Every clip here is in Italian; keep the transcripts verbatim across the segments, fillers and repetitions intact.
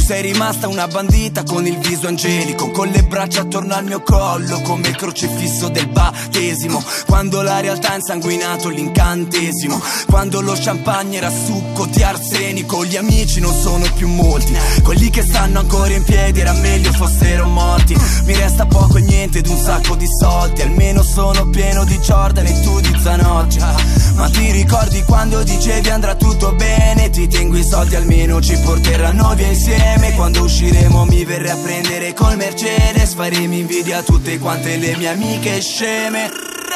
sei rimasta una bandita con il viso angelico, con le braccia attorno al mio collo come il crocefisso del battesimo. Quando la realtà ha insanguinato l'incantesimo, quando lo champagne era succo di arsenico. Gli amici non sono più molti, quelli che stanno ancora in piedi era meglio fossero morti. Mi resta poco e niente ed un sacco di soldi, almeno sono pieno di Jordan e tu di Zanotti. Ma ti ricordi quando dicevi andrà tutto bene? Ti tengo i soldi, almeno ci porteranno via insieme. Quando usciremo mi verrai a prendere col Mercedes, faremo invidia a tutte quante le mie amiche sceme.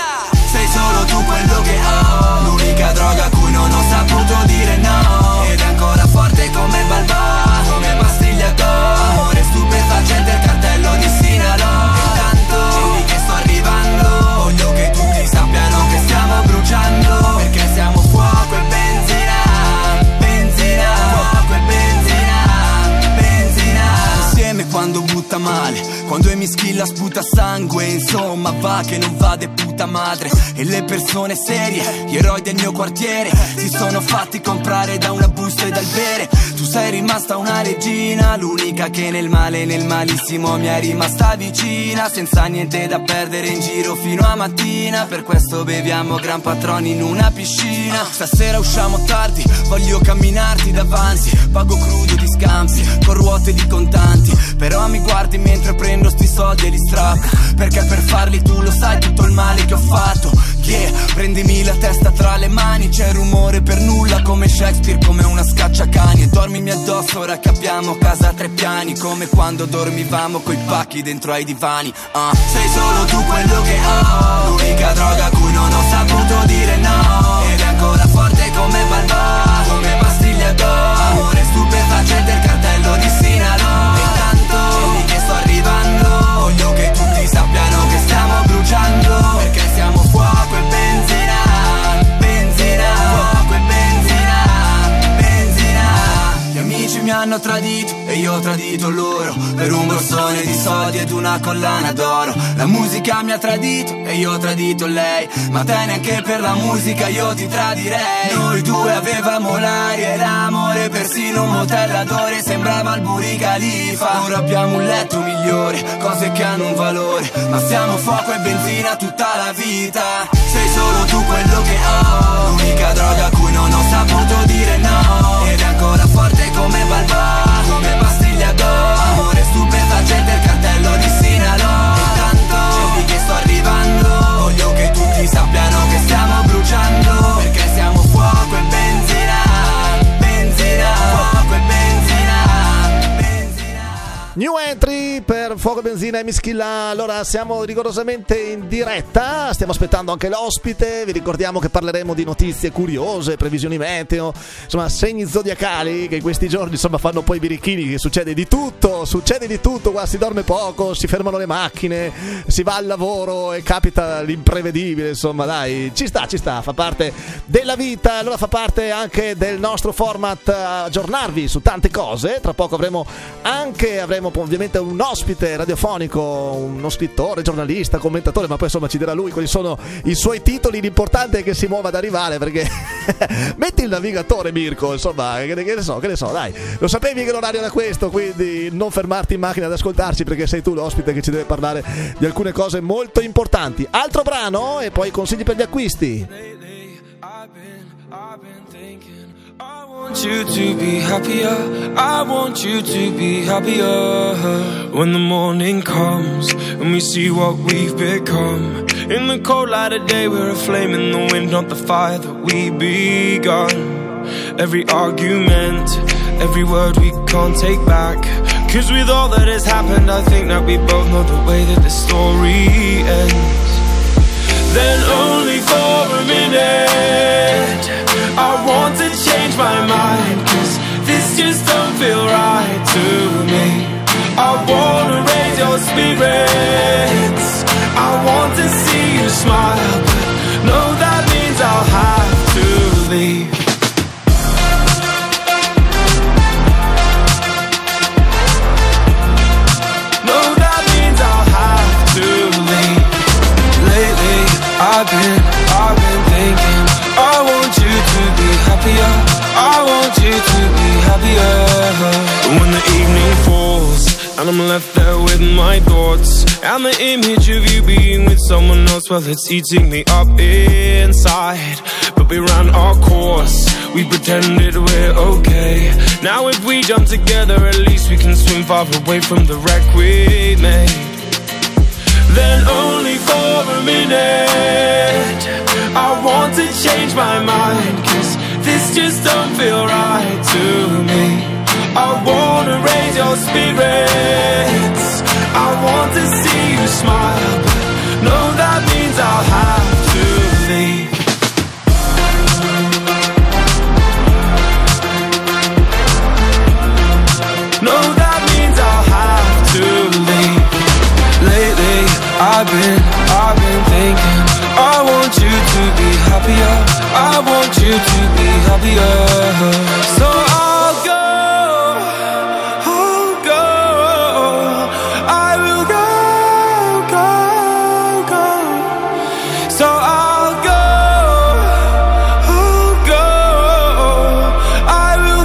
Sei solo tu quello che ho, l'unica droga a cui non ho saputo dire no. Ed è ancora forte come Balboa, come pastiglia d'oro. Amore stupefacente, il cartello di Sinaloa. E tanto, dimmi che sto arrivando, voglio che tutti sappiano che stiamo bruciando, perché siamo fuoco e benzina, benzina, fuoco e benzina, benzina. Insieme quando butta male, quando e mi schilla sputa sangue, insomma va che non va de puta madre. E le persone serie, gli eroi del mio quartiere, si sono fatti comprare da una busta e dal bere. Tu sei rimasta una regina, l'unica che nel male e nel malissimo mi è rimasta vicina, senza niente da perdere in giro fino a mattina. Per questo beviamo Gran Patrón in una piscina. Stasera usciamo tardi, voglio camminarti davanti, pago crudo di scampi, con ruote di contanti. Però mi guardi mentre prendo sti soldi e li strappo, perché per farli tu lo sai tutto il male che ho fatto. Yeah, prendimi la testa tra le mani, c'è rumore per nulla come Shakespeare, come una scacciacani. E dormimi addosso ora che abbiamo casa a tre piani, come quando dormivamo coi pacchi dentro ai divani. uh. Sei solo tu quello che ho, l'unica droga a cui non ho saputo dire no. Ed è ancora forte come Balboa, come pastiglia d'oro. Amore stupefacente, il cartello di Sinaloa. E tanto, dimmi che sto arrivando, voglio che tutti sappiano che stiamo bruciando, perché siamo fuoco e benzina, benzina, fuoco e benzina, benzina. Gli amici mi hanno tradito e io ho tradito loro, per un borsone di soldi ed una collana d'oro. La musica mi ha tradito e io ho tradito lei, ma te neanche per la musica io ti tradirei. Noi due avevamo l'aria e l'amore, persino un motel adore, sembrava il Burj Khalifa. Ora abbiamo un letto migliore, cose che hanno un valore, ma siamo fuoco e benzina tutta la vita. Sei solo tu quello che ho, l'unica droga a cui non ho saputo dire no. Ed è ancora forte come Balboa, come pastiglia d'oro. Amore stupefacente, il cartello di Sinaloa. E tanto, dimmi che sto arrivando, voglio che tutti sappiano che stiamo bruciando, perché siamo fuoco e benzina, benzina, fuoco e benzina, benzina. New entry per Fuoco e Benzina e Mischilla. Allora siamo rigorosamente in diretta, stiamo aspettando anche l'ospite. Vi ricordiamo che parleremo di notizie curiose, previsioni meteo, insomma segni zodiacali che in questi giorni insomma fanno poi i birichini, che succede di tutto, succede di tutto qua, si dorme poco, si fermano le macchine, si va al lavoro e capita l'imprevedibile, insomma dai, ci sta, ci sta, fa parte della vita. Allora fa parte anche del nostro format aggiornarvi su tante cose. Tra poco avremo anche avremo ovviamente un ospite radiofonico, uno scrittore, giornalista, commentatore, ma poi insomma ci dirà lui quali sono i suoi titoli. L'importante è che si muova ad arrivare, perché metti il navigatore, Mirko, insomma, che ne, che ne so, che ne so, dai, lo sapevi che l'orario era questo, quindi non fermarti in macchina ad ascoltarci, perché sei tu l'ospite che ci deve parlare di alcune cose molto importanti. Altro brano e poi consigli per gli acquisti. I want you to be happier, I want you to be happier. When the morning comes and we see what we've become, in the cold light of day we're a flame in the wind, not the fire that we begun. Every argument, every word we can't take back, cause with all that has happened I think that we both know the way that the story ends. Then only for a minute I want to change my mind, cause this just don't feel right to me. I wanna raise your spirits, I want to see you smile, but no, that means I'll have to leave. No, that means I'll have to leave. Lately I've been, I've been thinking, I want you to be happier, I want you to be happier. When the and I'm left there with my thoughts. And the image of you being with someone else, well, it's eating me up inside. But we ran our course, we pretended we're okay. Now if we jump together, at least we can swim far away from the wreck we made. Then only for a minute I want to change my mind, 'cause this just don't feel right to me. I wanna raise your spirits, I want to see you smile, but no, that means I'll have to leave. No, that means I'll have to leave. Lately, I've been, I've been thinking, I want you to be happier, I want you to be happier. So I'll go, I'll go, I will go, go, go. So I'll go, I'll go, I will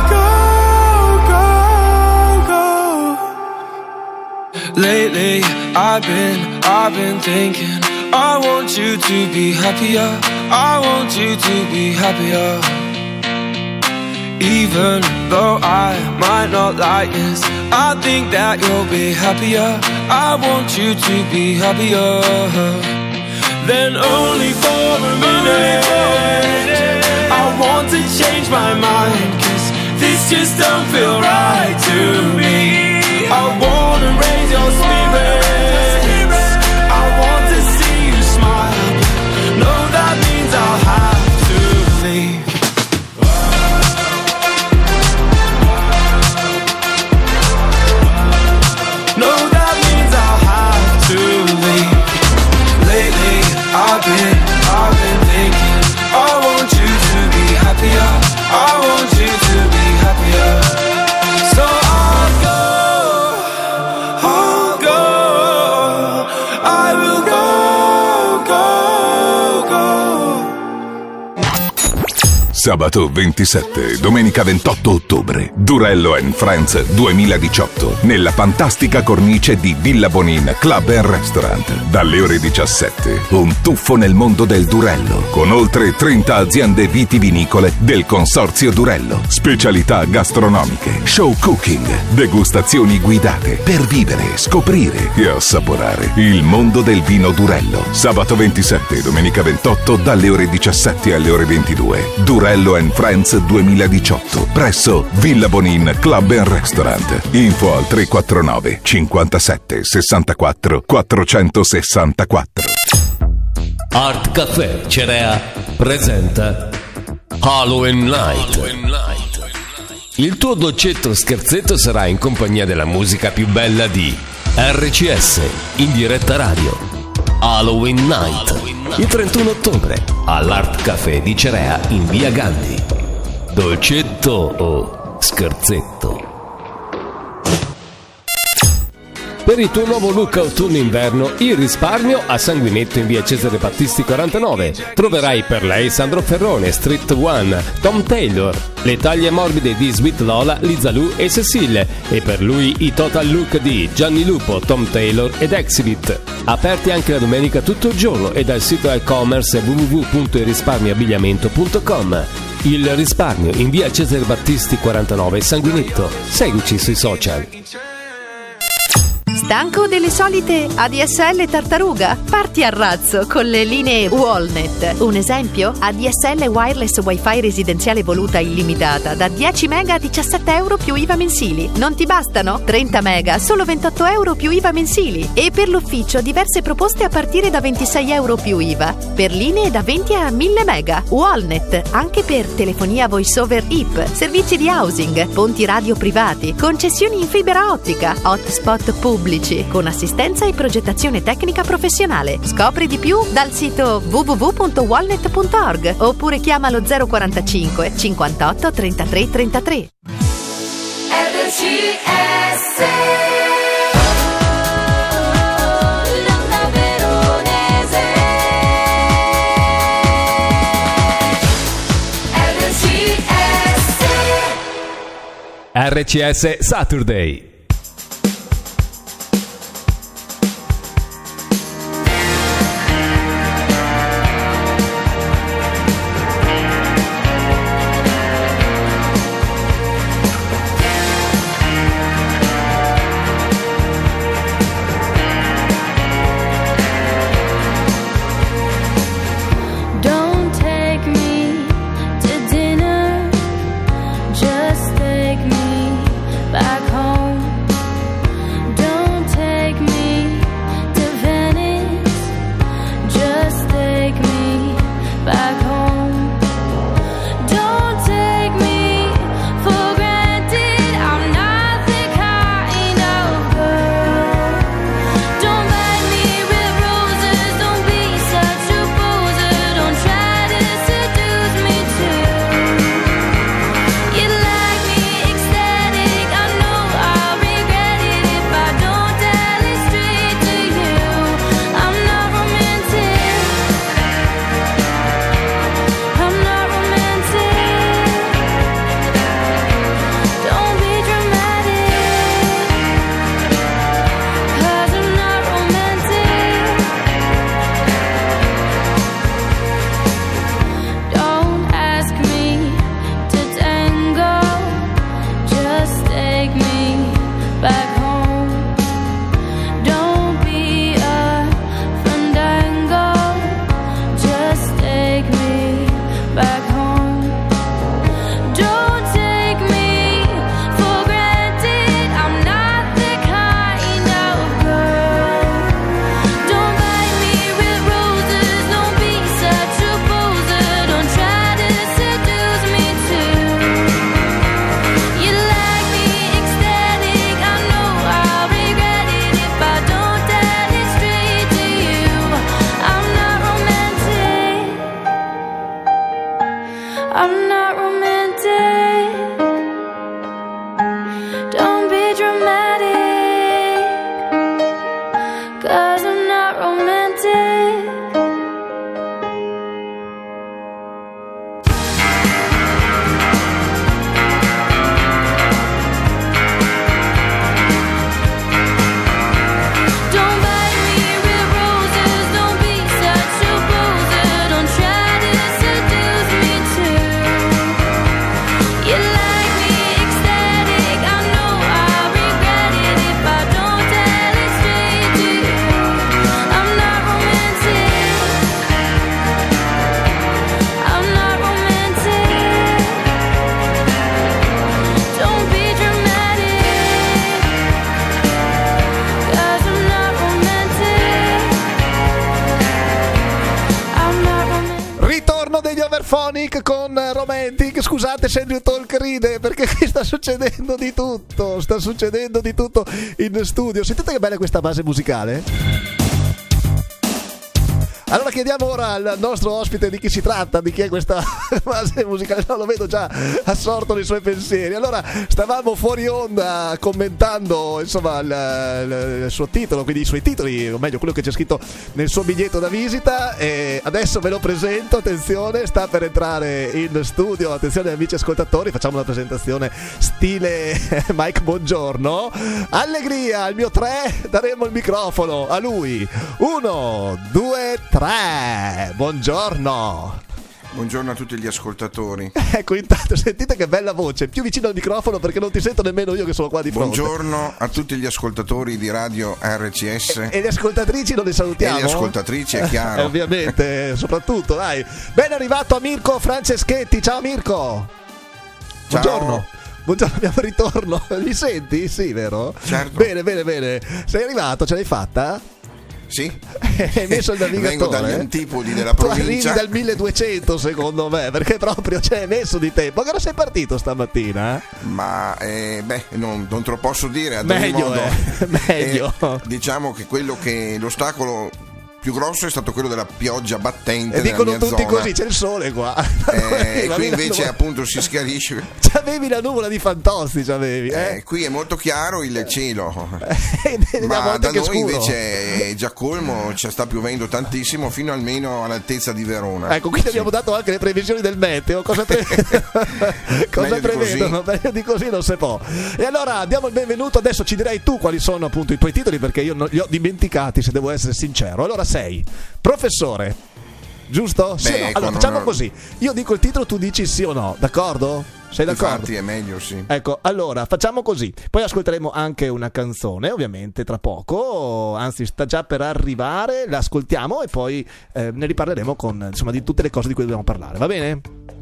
go, go, go. Lately, I've been, I've been thinking, I want you to be happier, I want you to be happier. Even though I might not like this, I think that you'll be happier, I want you to be happier. Then only for a minute I want to change my mind, 'cause this just don't feel right to me. I wanna raise your spirits, I want to see you smile, no, that means I'll have to leave. No, that means I'll have to leave. Lately, I've been, I've been thinking, I want you to be happier, I want you to be happier. So I'll go, I'll go, I will go, go, go. Sabato ventisette e domenica ventotto ottobre, Durello and Friends duemiladiciotto, nella fantastica cornice di Villa Bonin Club and Restaurant. Dalle ore diciassette, un tuffo nel mondo del Durello, con oltre trenta aziende vitivinicole del consorzio Durello, specialità gastronomiche, show cooking, degustazioni guidate, per vivere, scoprire e assaporare il mondo del vino Durello. Sabato ventisette e domenica ventotto, dalle ore diciassette alle ore ventidue, Durello and Friends duemiladiciotto, presso Villa Bonin Club and Restaurant. Info al tre quattro nove cinquantasette sessantaquattro quattrocentosessantaquattro. Art Café Cerea presenta Halloween Night. Il tuo dolcetto scherzetto sarà in compagnia della musica più bella di R C S in diretta radio. Halloween Night, il trentuno ottobre all'Art Café di Cerea in via Gandhi. Dolcetto o scherzetto? Per il tuo nuovo look autunno-inverno, il risparmio a Sanguinetto in via Cesare Battisti quarantanove. Troverai per lei Sandro Ferrone, Street One, Tom Taylor, le taglie morbide di Sweet Lola, Liza Lu e Cecile, e per lui i total look di Gianni Lupo, Tom Taylor ed Exhibit. Aperti anche la domenica tutto il giorno e dal sito e-commerce w w w punto il risparmio abbigliamento punto com. Il risparmio in via Cesare Battisti quarantanove Sanguinetto. Seguici sui social. Stanco delle solite A D S L tartaruga? Parti a razzo con le linee Wallnet. Un esempio? A D S L wireless wifi residenziale voluta illimitata da dieci mega a diciassette euro più I V A mensili. Non ti bastano? trenta mega, solo ventotto euro più I V A mensili. E per l'ufficio diverse proposte a partire da ventisei euro più I V A. Per linee da venti a mille mega. Wallnet, anche per telefonia voice over I P, servizi di housing, ponti radio privati, concessioni in fibra ottica, hotspot pubblici, con assistenza e progettazione tecnica professionale. Scopri di più dal sito w w w punto wallnet punto org oppure chiama lo zero quarantacinque cinquantotto trentatré trentatré. R C S l'onda veronese. R C S R C S Saturday. Phonic con Romantic. Scusate se Andrew Talk ride perché qui sta succedendo di tutto, sta succedendo di tutto in studio. Sentite che bella questa base musicale. Allora chiediamo ora al nostro ospite di chi si tratta, di chi è questa base musicale. No, lo vedo già assorto nei suoi pensieri. Allora, stavamo fuori onda commentando insomma il, il, il suo titolo, quindi i suoi titoli, o meglio quello che c'è scritto nel suo biglietto da visita, e adesso ve lo presento. Attenzione, sta per entrare in studio. Attenzione amici ascoltatori, facciamo una presentazione stile Mike Buongiorno. Allegria, al mio tre daremo il microfono a lui. Uno, due, tre. Buongiorno. Buongiorno a tutti gli ascoltatori. Ecco, intanto sentite che bella voce, più vicino al microfono perché non ti sento nemmeno io che sono qua di fronte. Buongiorno a tutti gli ascoltatori di Radio R C S. E, e le ascoltatrici non le salutiamo? E le ascoltatrici, è chiaro. Eh, ovviamente, soprattutto, dai. Ben arrivato a Mirko Franceschetti. Ciao Mirko. Ciao. Buongiorno. Buongiorno, abbiamo il ritorno. Mi senti? Sì, vero? Certo. Bene, bene, bene. Sei arrivato, ce l'hai fatta? Sì. Hai messo il navigatore? Vengo dagli antipodi della tu provincia. Arrivi dal milleduecento secondo me, perché proprio ci hai messo di tempo. Ma che sei partito stamattina? Ma eh, beh, non, non te lo posso dire. Ad meglio, ogni modo, eh. meglio. Eh, diciamo che quello che l'ostacolo più grosso è stato quello della pioggia battente. E dicono nella mia tutti zona. Così, c'è il sole qua. Eh, qui invece appunto si schiarisce. C'avevi la nuvola di Fantozzi, c'avevi, eh? Eh, qui è molto chiaro il cielo. Eh, ma da noi scuro. invece è già colmo, ci sta piovendo tantissimo fino almeno all'altezza di Verona. Ecco, quindi sì. Abbiamo dato anche le previsioni del meteo. Cosa, pre... Cosa meglio prevedono? Di meglio di così non si può. E allora diamo il benvenuto. Adesso ci direi tu quali sono appunto i tuoi titoli, perché io non li ho dimenticati, se devo essere sincero. Allora sei professore, giusto? Beh, sì, no? ecco, Allora facciamo non... così. Io dico il titolo, tu dici sì o no, d'accordo? Sei d'accordo? Infatti è meglio, sì. Ecco, allora facciamo così. Poi ascolteremo anche una canzone, ovviamente tra poco, anzi sta già per arrivare, la ascoltiamo e poi eh, ne riparleremo con insomma di tutte le cose di cui dobbiamo parlare, va bene?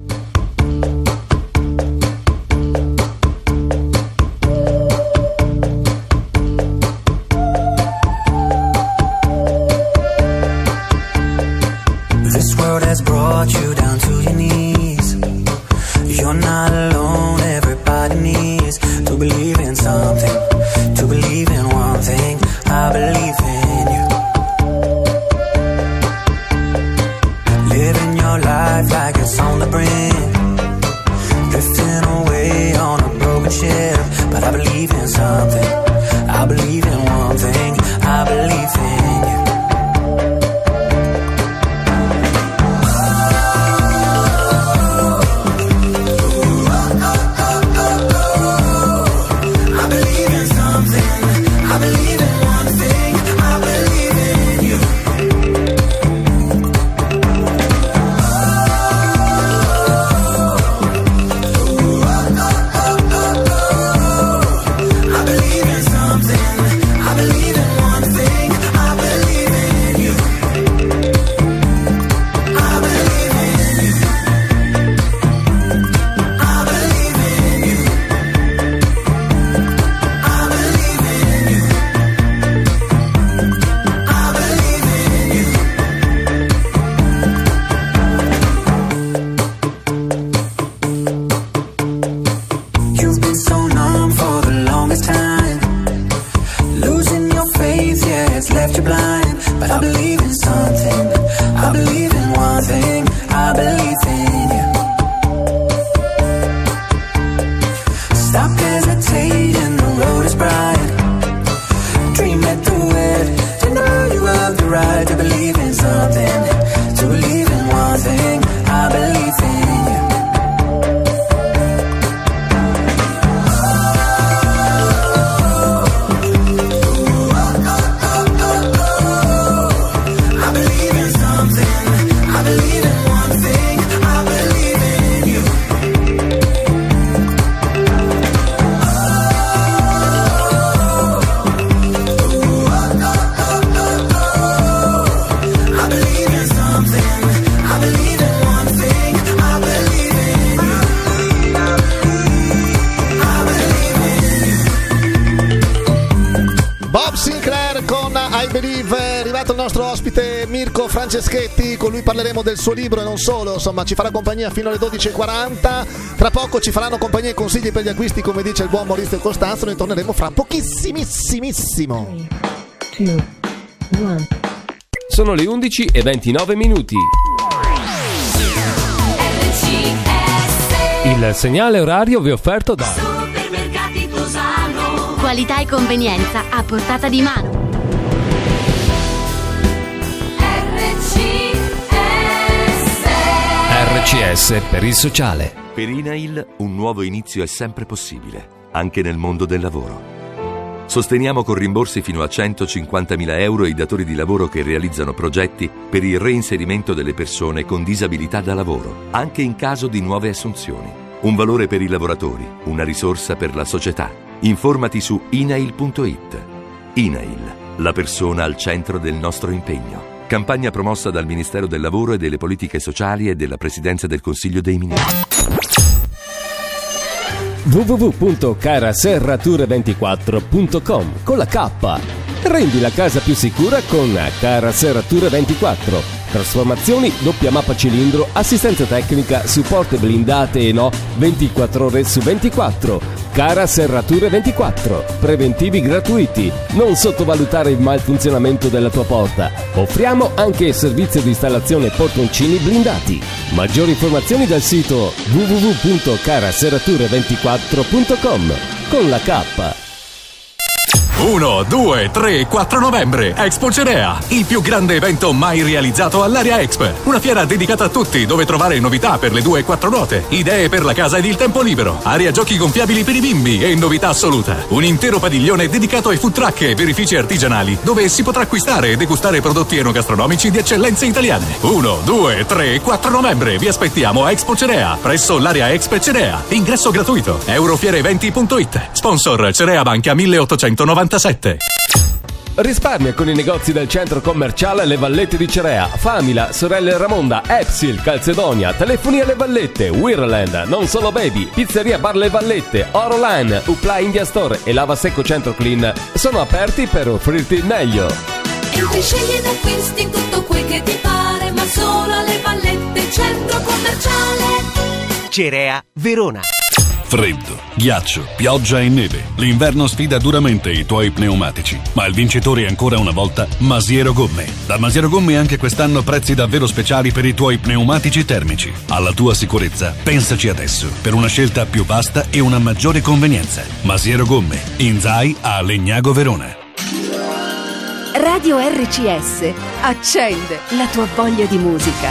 This world has brought you down to your knees. You're not alone, everybody needs to believe in something, to believe in one thing. I believe in you. Living your life like it's on the brink, drifting away on a broken ship. But I believe in something, I believe in one thing. I believe in you. I Believe, è arrivato il nostro ospite Mirko Franceschetti, con lui parleremo del suo libro e non solo, insomma ci farà compagnia fino alle dodici e quaranta, tra poco ci faranno compagnia i consigli per gli acquisti come dice il buon Maurizio Costanzo, noi torneremo fra pochissimissimissimo. Sono le undici e ventinove minuti. Il segnale orario vi è offerto da Supermercati Tosano. Qualità e convenienza a portata di mano. R C S per il sociale. Per INAIL un nuovo inizio è sempre possibile, anche nel mondo del lavoro. Sosteniamo con rimborsi fino a centocinquantamila euro i datori di lavoro che realizzano progetti per il reinserimento delle persone con disabilità da lavoro, anche in caso di nuove assunzioni. Un valore per i lavoratori, una risorsa per la società. Informati su inail punto it. INAIL, la persona al centro del nostro impegno. Campagna promossa dal Ministero del Lavoro e delle Politiche Sociali e della Presidenza del Consiglio dei Ministri. w w w punto cara serrature ventiquattro punto com con la K. Rendi la casa più sicura con Cara Serrature ventiquattro. Trasformazioni, doppia mappa cilindro, assistenza tecnica, supporto blindate e no ventiquattro ore su ventiquattro. Cara Serrature ventiquattro. Preventivi gratuiti. Non sottovalutare il malfunzionamento della tua porta. Offriamo anche il servizio di installazione portoncini blindati. Maggiori informazioni dal sito w w w punto cara serrature ventiquattro punto com con la K. uno, due, tre e quattro novembre, Expo Cerea, il più grande evento mai realizzato all'Area Expo. Una fiera dedicata a tutti, dove trovare novità per le due e quattro ruote, idee per la casa ed il tempo libero, area giochi gonfiabili per i bimbi e novità assoluta. Un intero padiglione dedicato ai food truck e birrifici artigianali, dove si potrà acquistare e degustare prodotti enogastronomici di eccellenze italiane. uno, due, tre e quattro novembre, vi aspettiamo a Expo Cerea, presso l'Area Expo Cerea. Ingresso gratuito. eurofiereventi punto it. Sponsor Cerea Banca milleottocentonovantasette. Risparmia con i negozi del centro commerciale Le Vallette di Cerea, Famila, Sorelle Ramonda, Epsil, Calzedonia, Telefonia Le Vallette, Wirland, Non Solo Baby, Pizzeria Bar Le Vallette, Oroline, Upla India Store e Lava Secco Centro Clean sono aperti per offrirti il meglio. Entri, scegli ed acquisti in tutto quel che ti pare, ma solo alle Vallette, centro commerciale Cerea, Verona. Freddo, ghiaccio, pioggia e neve. L'inverno sfida duramente i tuoi pneumatici, ma il vincitore è ancora una volta Masiero Gomme. Da Masiero Gomme anche quest'anno prezzi davvero speciali per i tuoi pneumatici termici. Alla tua sicurezza, pensaci adesso, per una scelta più vasta e una maggiore convenienza. Masiero Gomme, in Zai a Legnago Verona. Radio R C S accende la tua voglia di musica.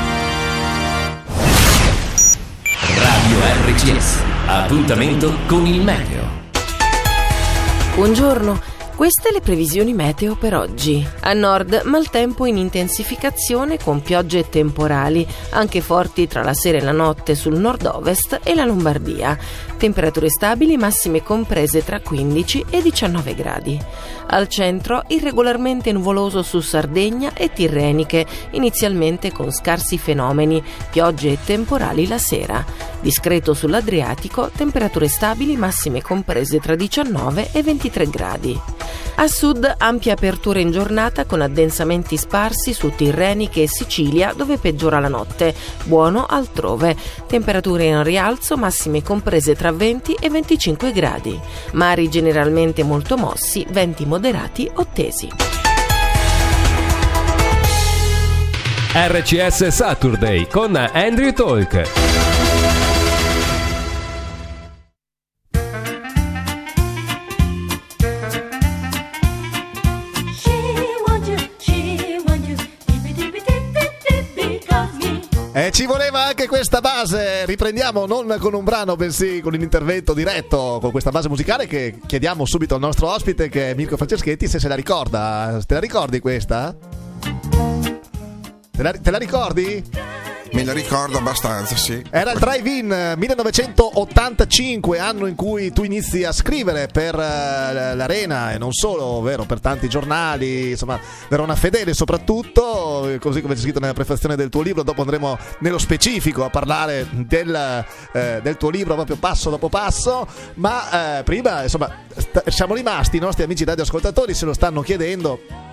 Radio R C S. Appuntamento con il meteo. Buongiorno, queste le previsioni meteo per oggi. A nord maltempo in intensificazione con piogge temporali, anche forti tra la sera e la notte sul nord-ovest e la Lombardia. Temperature stabili, massime comprese tra quindici e diciannove gradi. Al centro irregolarmente nuvoloso su Sardegna e Tirreniche, inizialmente con scarsi fenomeni, piogge e temporali la sera. Discreto sull'Adriatico, temperature stabili, massime comprese tra diciannove e ventitré gradi. A sud ampia apertura in giornata con addensamenti sparsi su Tirreniche e Sicilia, dove peggiora la notte. Buono altrove. Temperature in rialzo, massime comprese tra venti e venticinque gradi. Mari generalmente molto mossi, venti moderati o tesi. R C S Saturday con Andrew Talk. E ci voleva anche questa base, riprendiamo non con un brano bensì con un intervento diretto con questa base musicale che chiediamo subito al nostro ospite che è Mirko Franceschetti se se la ricorda. Te la ricordi questa? Te la, te la ricordi? Me la ricordo abbastanza, sì. Era il Drive-In millenovecentottantacinque, anno in cui tu inizi a scrivere per uh, l'Arena e non solo, ovvero per tanti giornali, insomma, Verona Fedele soprattutto, così come c'è scritto nella prefazione del tuo libro. Dopo andremo nello specifico a parlare del, uh, del tuo libro proprio passo dopo passo, ma uh, prima, insomma, st- siamo rimasti, i nostri amici radioascoltatori se lo stanno chiedendo.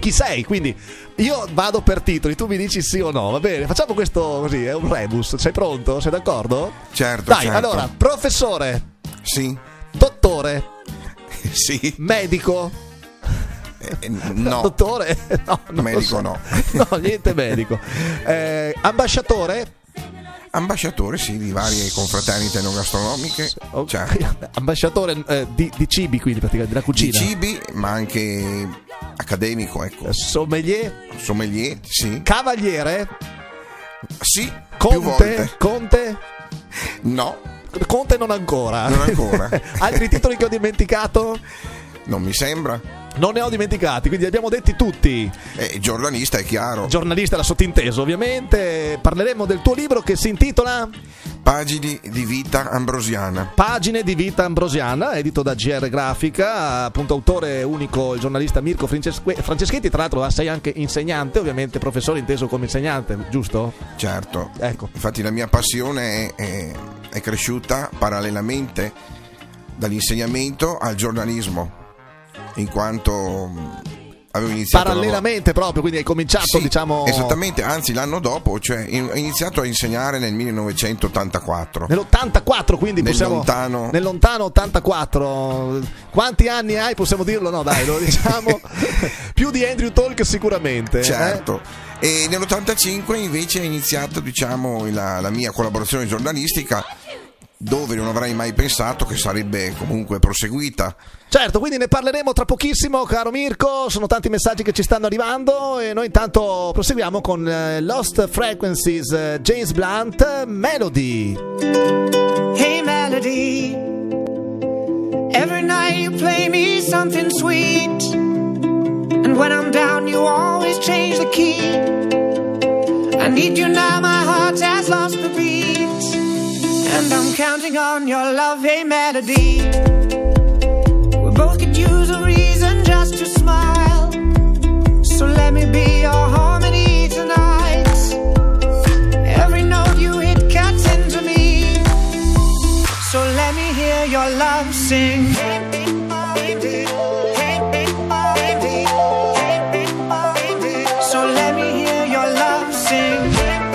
chi sei, quindi io vado per titoli, tu mi dici sì o no, va bene? Facciamo questo così, è un rebus, sei pronto? Sei d'accordo? Certo, Dai, certo. allora, professore. Sì. Dottore. Sì. Medico. Eh, no. Dottore? No, non medico so. no. No, niente medico. Eh, ambasciatore? Ambasciatore, sì, di varie confraternite enogastronomiche. Okay. Certo. Ambasciatore eh, di, di cibi, quindi praticamente della cucina. Di cibi, ma anche accademico, ecco. Sommelier? Sommelier, sì. Cavaliere? Sì, più volte. Conte? Conte? No. Conte non ancora. Non ancora. Altri titoli che ho dimenticato? Non mi sembra. Non ne ho dimenticati, quindi li abbiamo detti tutti. Eh, giornalista, è chiaro. Giornalista, era sottinteso, ovviamente. Parleremo del tuo libro che si intitola Pagine di vita ambrosiana. Pagine di vita ambrosiana, edito da G R Grafica, appunto autore unico il giornalista Mirko Francesque- Franceschetti, tra l'altro sei anche insegnante, ovviamente professore inteso come insegnante, giusto? Certo. Ecco. Infatti la mia passione è, è, è cresciuta parallelamente dall'insegnamento al giornalismo, in quanto avevo iniziato parallelamente proprio, quindi hai cominciato, sì, diciamo esattamente, anzi l'anno dopo, cioè ho iniziato a insegnare nel millenovecentottantaquattro. Nell'ottantaquattro, quindi nel possiamo lontano nel lontano ottantaquattro. Quanti anni hai? Possiamo dirlo? No, dai, lo diciamo. Più di Andrew Talk sicuramente. Certo. Eh? E nell'ottantacinque invece è iniziato, diciamo, la, la mia collaborazione giornalistica, dove non avrei mai pensato che sarebbe comunque proseguita. Certo, quindi ne parleremo tra pochissimo, caro Mirko. Sono tanti messaggi che ci stanno arrivando e noi intanto proseguiamo con uh, Lost Frequencies, uh, James Blunt, Melody. Hey Melody, every night you play me something sweet, and when I'm down you always change the key. I need you now, my heart has lost the beat, and I'm counting on your love, hey Melody. We both could use a reason just to smile, so let me be your harmony tonight. Every note you hit cuts into me, so let me hear your love sing. So let me hear your love sing.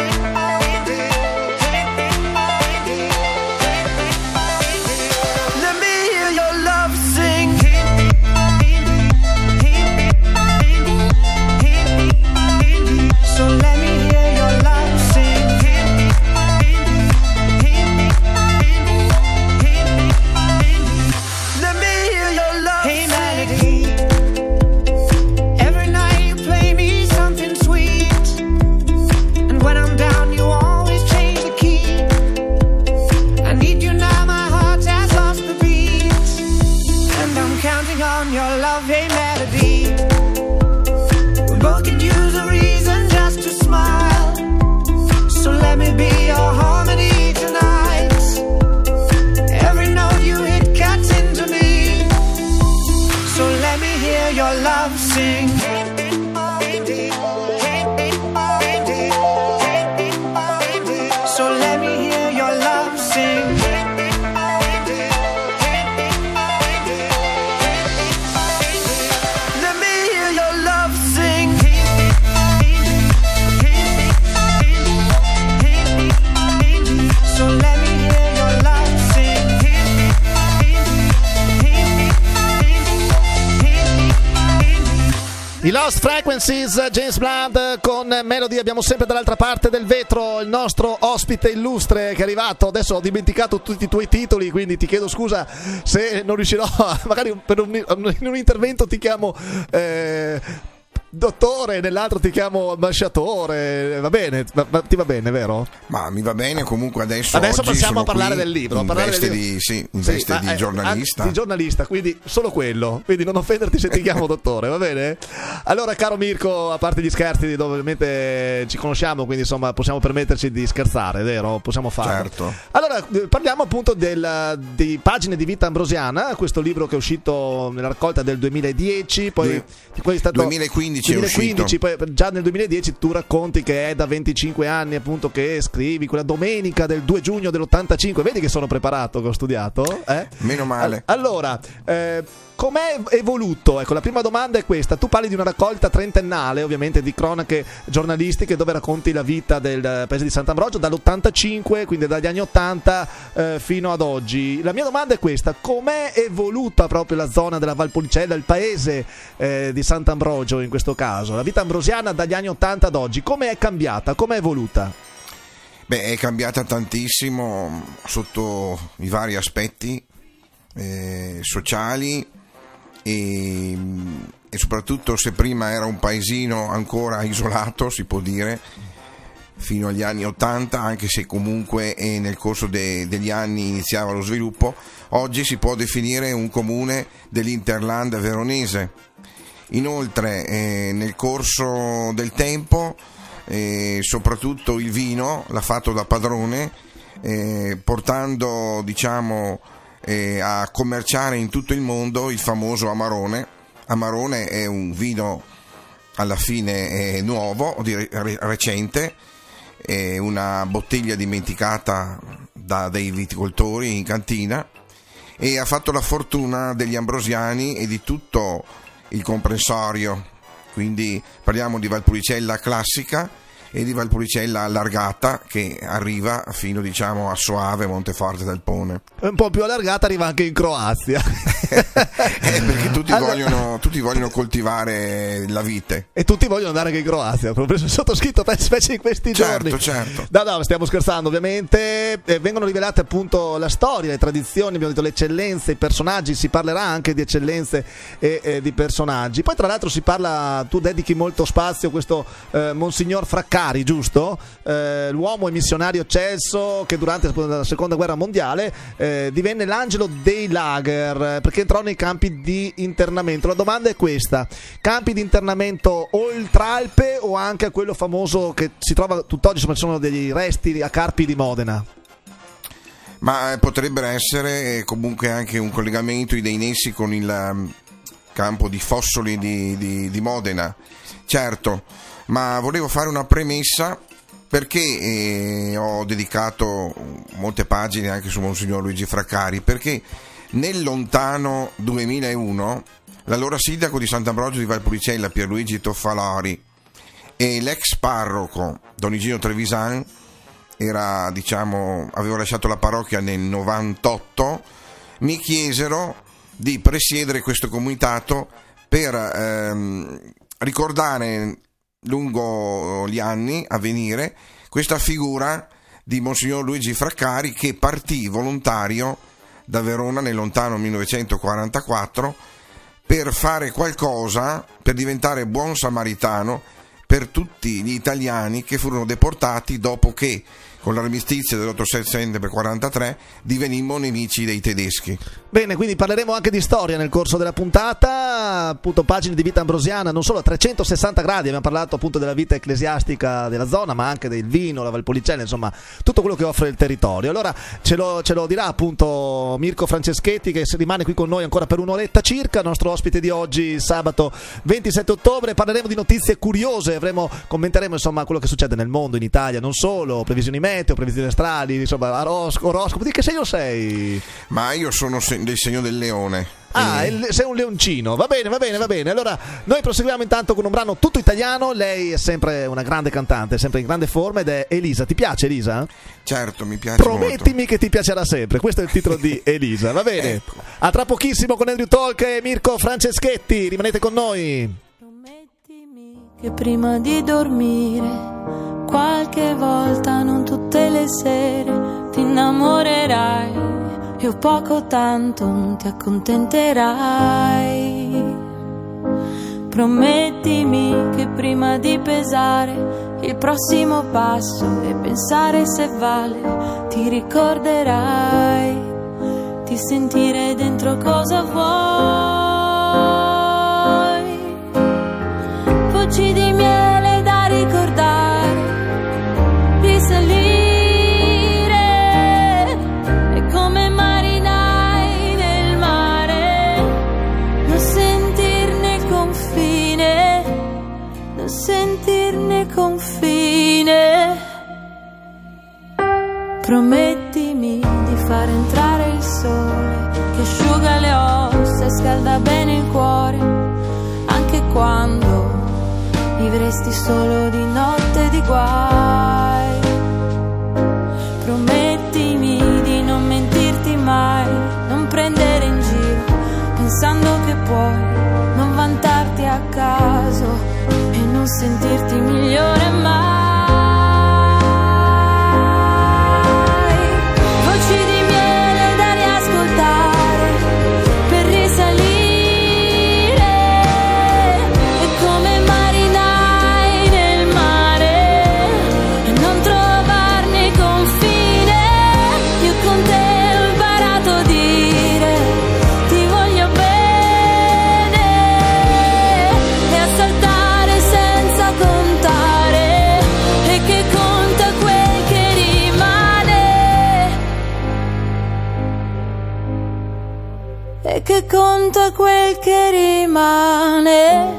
I Lost Frequencies, James Blunt con Melody. Abbiamo sempre dall'altra parte del vetro il nostro ospite illustre che è arrivato. Adesso ho dimenticato tutti i tuoi titoli, quindi ti chiedo scusa se non riuscirò a, magari per un, in un intervento ti chiamo eh, dottore, nell'altro ti chiamo ambasciatore. Va bene, va, va, ti va bene, vero? Ma mi va bene, comunque adesso adesso oggi passiamo a sono parlare qui del libro, in parlare veste del di, sì, in sì, veste ma, di eh, giornalista. Di giornalista, quindi solo quello, quindi non offenderti se ti chiamo dottore, va bene? Allora, caro Mirko, a parte gli scherzi, dove ovviamente ci conosciamo, quindi insomma possiamo permetterci di scherzare, vero? Possiamo farlo. Certo. Allora, parliamo appunto del, di Pagine di vita ambrosiana, questo libro che è uscito nella raccolta del duemiladieci, poi, Due, poi è stato duemilaquindici duemilaquindici, duemilaquindici, poi già nel duemiladieci tu racconti che è da venticinque anni appunto che scrivi quella domenica del due giugno dell'ottantacinque. Vedi che sono preparato, che ho studiato? Eh? Meno male. Allora, eh, com'è evoluto? Ecco, la prima domanda è questa. Tu parli di una raccolta trentennale, ovviamente, di cronache giornalistiche dove racconti la vita del paese di Sant'Ambrogio dall'ottantacinque, quindi dagli anni ottanta eh, fino ad oggi. La mia domanda è questa: com'è evoluta proprio la zona della Valpolicella, il paese eh, di Sant'Ambrogio in questo caso? La vita ambrosiana dagli anni ottanta ad oggi, come è cambiata? Come è evoluta? Beh, è cambiata tantissimo sotto i vari aspetti eh, sociali e, e soprattutto, se prima era un paesino ancora isolato, si può dire, fino agli anni ottanta, anche se comunque eh, nel corso de, degli anni iniziava lo sviluppo, oggi si può definire un comune dell'Interland veronese. Inoltre eh, nel corso del tempo eh, soprattutto il vino l'ha fatto da padrone, eh, portando diciamo eh, a commerciare in tutto il mondo il famoso Amarone. Amarone è un vino alla fine eh, nuovo, recente, è una bottiglia dimenticata da dei viticoltori in cantina, e ha fatto la fortuna degli ambrosiani e di tutto il comprensorio. Quindi parliamo di Valpolicella classica e di Valpolicella allargata, che arriva fino diciamo a Soave, Monteforte del Pone. Un po' più allargata arriva anche in Croazia. eh, perché tutti, allora... vogliono, tutti vogliono coltivare la vite. E tutti vogliono andare anche in Croazia, proprio sottoscritto, specie in questi certo, giorni. Certo, No, no, stiamo scherzando ovviamente. Eh, vengono rivelate appunto la storia, le tradizioni, abbiamo detto le eccellenze, i personaggi, si parlerà anche di eccellenze e eh, di personaggi. Poi tra l'altro si parla, tu dedichi molto spazio a questo eh, Monsignor Fraccari, giusto? Eh, l'uomo e missionario eccelso che durante la seconda guerra mondiale eh, divenne l'angelo dei lager, perché entrò nei campi di internamento. La domanda è questa: campi di internamento oltre Alpe o anche a quello famoso che si trova tutt'oggi, insomma, ci sono degli resti a Carpi di Modena? Ma potrebbero essere comunque anche un collegamento, dei nessi con il um, campo di Fossoli di, di, di Modena, certo, ma volevo fare una premessa, perché eh, ho dedicato molte pagine anche su Monsignor Luigi Fraccari, perché nel lontano duemilauno l'allora sindaco di Sant'Ambrogio di Valpolicella, Pierluigi Toffalori, e l'ex parroco Don Igino Trevisan, era, diciamo, avevo lasciato la parrocchia nel novantotto, mi chiesero di presiedere questo comitato per ehm, ricordare lungo gli anni a venire questa figura di Monsignor Luigi Fraccari, che partì volontario da Verona nel lontano millenovecentoquarantaquattro per fare qualcosa, per diventare buon samaritano per tutti gli italiani che furono deportati dopo che, con l'armistizio dell'otto settembre quarantatré, divenimmo nemici dei tedeschi. Bene, quindi parleremo anche di storia nel corso della puntata, appunto pagine di vita ambrosiana, non solo a trecentosessanta gradi, abbiamo parlato appunto della vita ecclesiastica della zona, ma anche del vino, la Valpolicella, insomma tutto quello che offre il territorio. Allora ce lo, ce lo dirà appunto Mirko Franceschetti, che rimane qui con noi ancora per un'oretta circa, nostro ospite di oggi, sabato ventisette ottobre. Parleremo di notizie curiose, avremo, commenteremo insomma quello che succede nel mondo, in Italia, non solo, previsioni meteo, previsioni astrali, insomma oroscopo. Di che segno sei? Ma io sono del segno del leone. Ah, e... sei un leoncino, va bene, va bene, va bene. Allora noi proseguiamo intanto con un brano tutto italiano. Lei è sempre una grande cantante, sempre in grande forma, ed è Elisa. Ti piace Elisa? Certo, mi piace. Promettimi molto. Che ti piacerà sempre. Questo è il titolo di Elisa, va bene? Ecco. A tra pochissimo con Andrew Talk e Mirko Franceschetti. Rimanete con noi. Promettimi che prima di dormire, qualche volta, non tutte le sere, ti innamorerai e o poco tanto non ti accontenterai. Promettimi che prima di pesare il prossimo passo e pensare se vale, ti ricorderai di sentire dentro cosa vuoi. Voci di miele da ricordare, risalire. Promettimi di far entrare il sole che asciuga le ossa e scalda bene il cuore, anche quando vivresti solo di notte di guai. Promettimi di non mentirti mai, non prendere in giro pensando che puoi, non vantarti a caso e non sentirti migliore mai. Voci di miele da riascoltare per risalire, e come marinai nel mare e non trovarne confine. Io con te ho imparato a dire ti voglio bene e a saltare senza contare, e che conta quel che rimane, e che conta quel che rimane.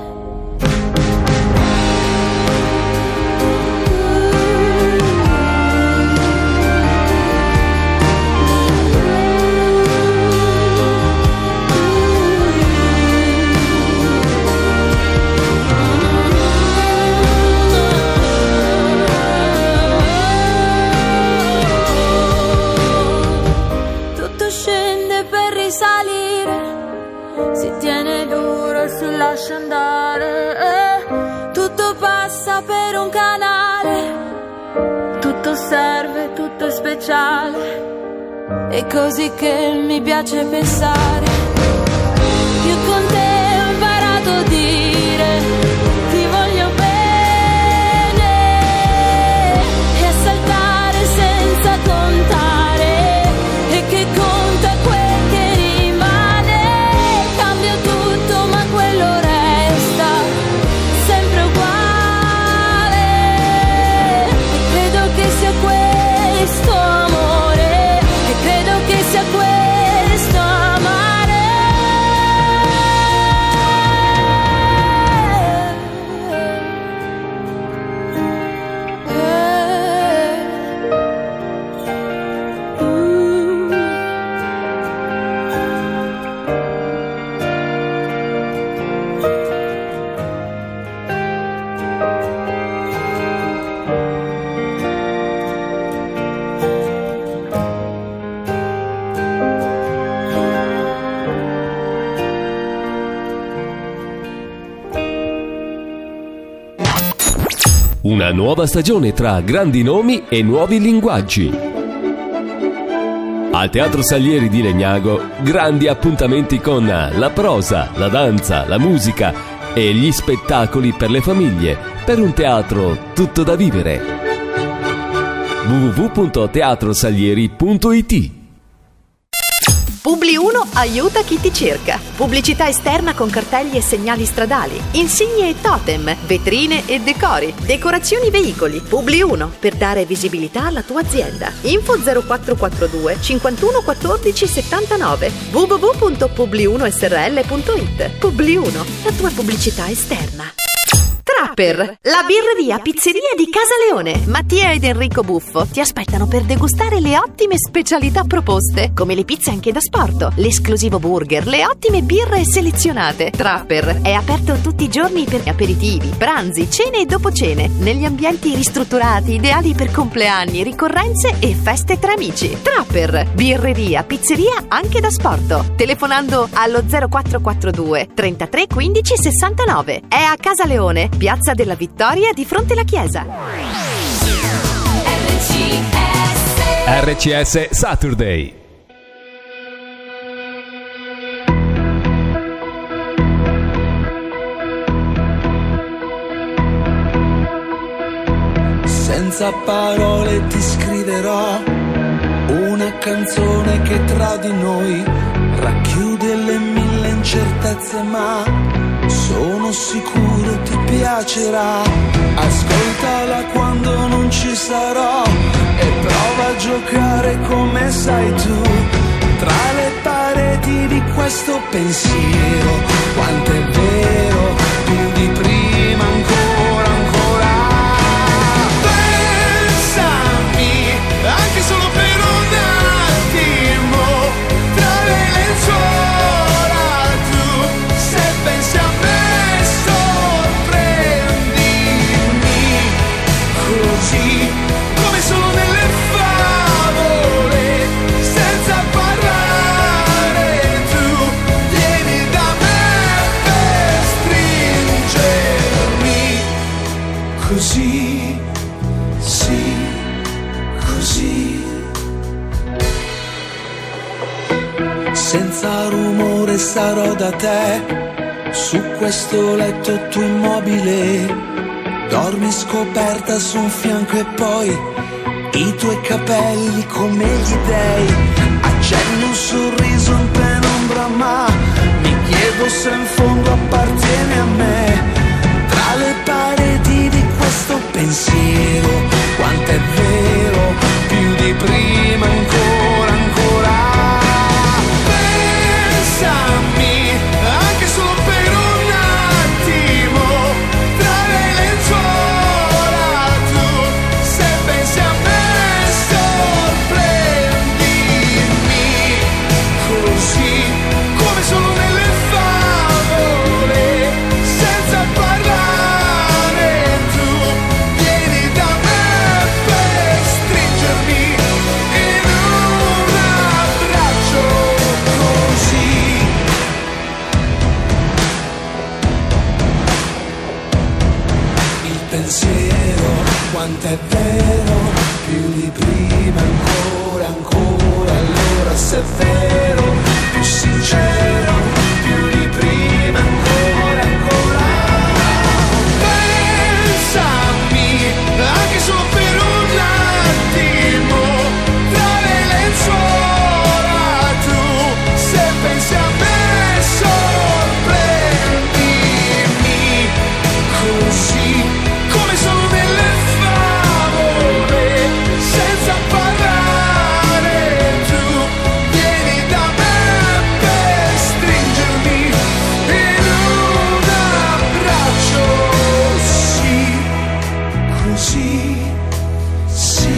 Tutto scende per risalire, si tiene duro e si lascia andare, eh. Tutto passa per un canale, tutto serve, tutto è speciale, è così che mi piace pensare. Io con te ho imparato a dire ti voglio bene e a saltare senza contare, e che conta quel che rimane. Cambia tutto ma quello resta sempre uguale, e credo che sia questo amore, e credo che sia questo amare. Una nuova stagione tra grandi nomi e nuovi linguaggi. Al Teatro Salieri di Legnago, grandi appuntamenti con la prosa, la danza, la musica e gli spettacoli per le famiglie, per un teatro tutto da vivere. w w w punto teatro salieri punto i t. Publi uno aiuta chi ti cerca. Pubblicità esterna con cartelli e segnali stradali, insigne e totem, vetrine e decori, decorazioni veicoli. Publi uno, per dare visibilità alla tua azienda. Info zero quattro quattro due cinquantuno quattordici settantanove w w w punto publi uno s r l punto i t. Publi uno, la tua pubblicità esterna. Trapper, la birreria pizzeria di Casa Leone. Mattia ed Enrico Buffo ti aspettano per degustare le ottime specialità proposte, come le pizze anche da sport, l'esclusivo burger, le ottime birre selezionate. Trapper è aperto tutti i giorni per aperitivi, pranzi, cene e dopocene, negli ambienti ristrutturati ideali per compleanni, ricorrenze e feste tra amici. Trapper, birreria pizzeria anche da sport. Telefonando allo zero quattro quattro due trentatré quindici sessantanove. È a Casa Leone, Piazza della Vittoria, di fronte alla chiesa. R C S Saturday. Senza parole ti scriverò una canzone che tra di noi racchiude le mille incertezze, ma sono sicuro ti piacerà. Ascoltala quando non ci sarò e prova a giocare come sai tu, tra le pareti di questo pensiero. Quanto è vero, più di prima ancora, ancora. Pensami, anche solo per così, sì, così. Senza rumore sarò da te, su questo letto tuo immobile. Dormi scoperta su un fianco e poi i tuoi capelli come gli dei. Accendi un sorriso in penombra ma mi chiedo se in fondo appartiene a me. Tra le pareti di questo pensiero, quanto è vero, più di prima ancora, ancora. Pensami, anche solo per un attimo, tra le lenzuola tu, se pensi a me sorprendimi, così come sono nelle favole, senza parlare tu, vieni da me per stringermi in un abbraccio così. Il pensiero, quanto è vero, più di prima ancora, ancora, allora se è vero, più sincero, più di prima ancora, ancora. Pensami, anche solo per un attimo, tra le lenzuola tu, se pensi a me sorprendimi, così come sono nelle favole, senza parlare tu, vieni da me per stringermi in un abbraccio, sì, così, sì,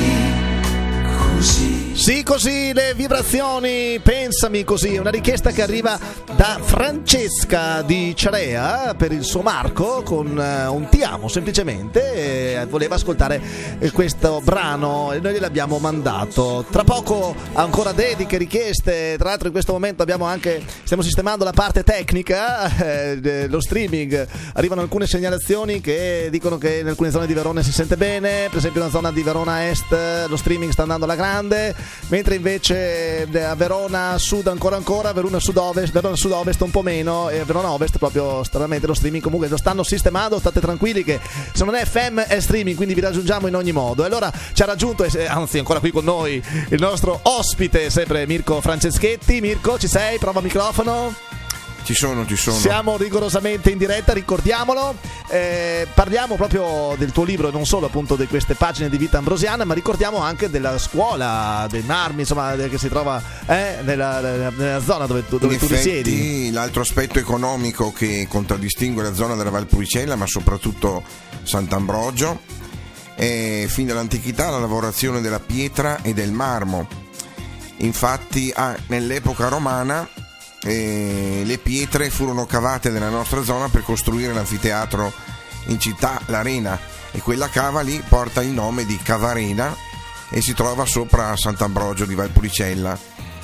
così. Sì, così le vibrazioni, pensami così, una richiesta che arriva da Francesca di Ciarea per il suo Marco con uh, un ti amo semplicemente, e voleva ascoltare eh, questo brano e noi gliel'abbiamo mandato. Tra poco ancora dediche, richieste, tra l'altro in questo momento abbiamo anche, stiamo sistemando la parte tecnica, eh, lo streaming, arrivano alcune segnalazioni che dicono che in alcune zone di Verona si sente bene, per esempio nella zona di Verona Est lo streaming sta andando alla grande, mentre invece a Verona Sud ancora ancora, Verona Sud-Ovest, Verona Sud-Ovest un po' meno e Verona Ovest proprio stranamente lo streaming comunque lo stanno sistemando, state tranquilli che se non è F M è streaming, quindi vi raggiungiamo in ogni modo. E allora ci ha raggiunto, anzi ancora qui con noi, il nostro ospite sempre Mirko Franceschetti. Mirko, ci sei? Prova microfono. Ci sono, ci sono. Siamo rigorosamente in diretta, ricordiamolo. Eh, parliamo proprio del tuo libro, non solo appunto di queste pagine di vita ambrosiana, ma ricordiamo anche della scuola dei marmi, insomma, che si trova eh, nella, nella, nella zona dove tu, dove in tu effetti, risiedi. L'altro aspetto economico che contraddistingue la zona della Valpolicella, ma soprattutto Sant'Ambrogio, è fin dall'antichità la lavorazione della pietra e del marmo. Infatti, ah, nell'epoca romana E le pietre furono cavate nella nostra zona per costruire l'anfiteatro in città, l'Arena, e quella cava lì porta il nome di Cavarena e si trova sopra Sant'Ambrogio di Valpolicella.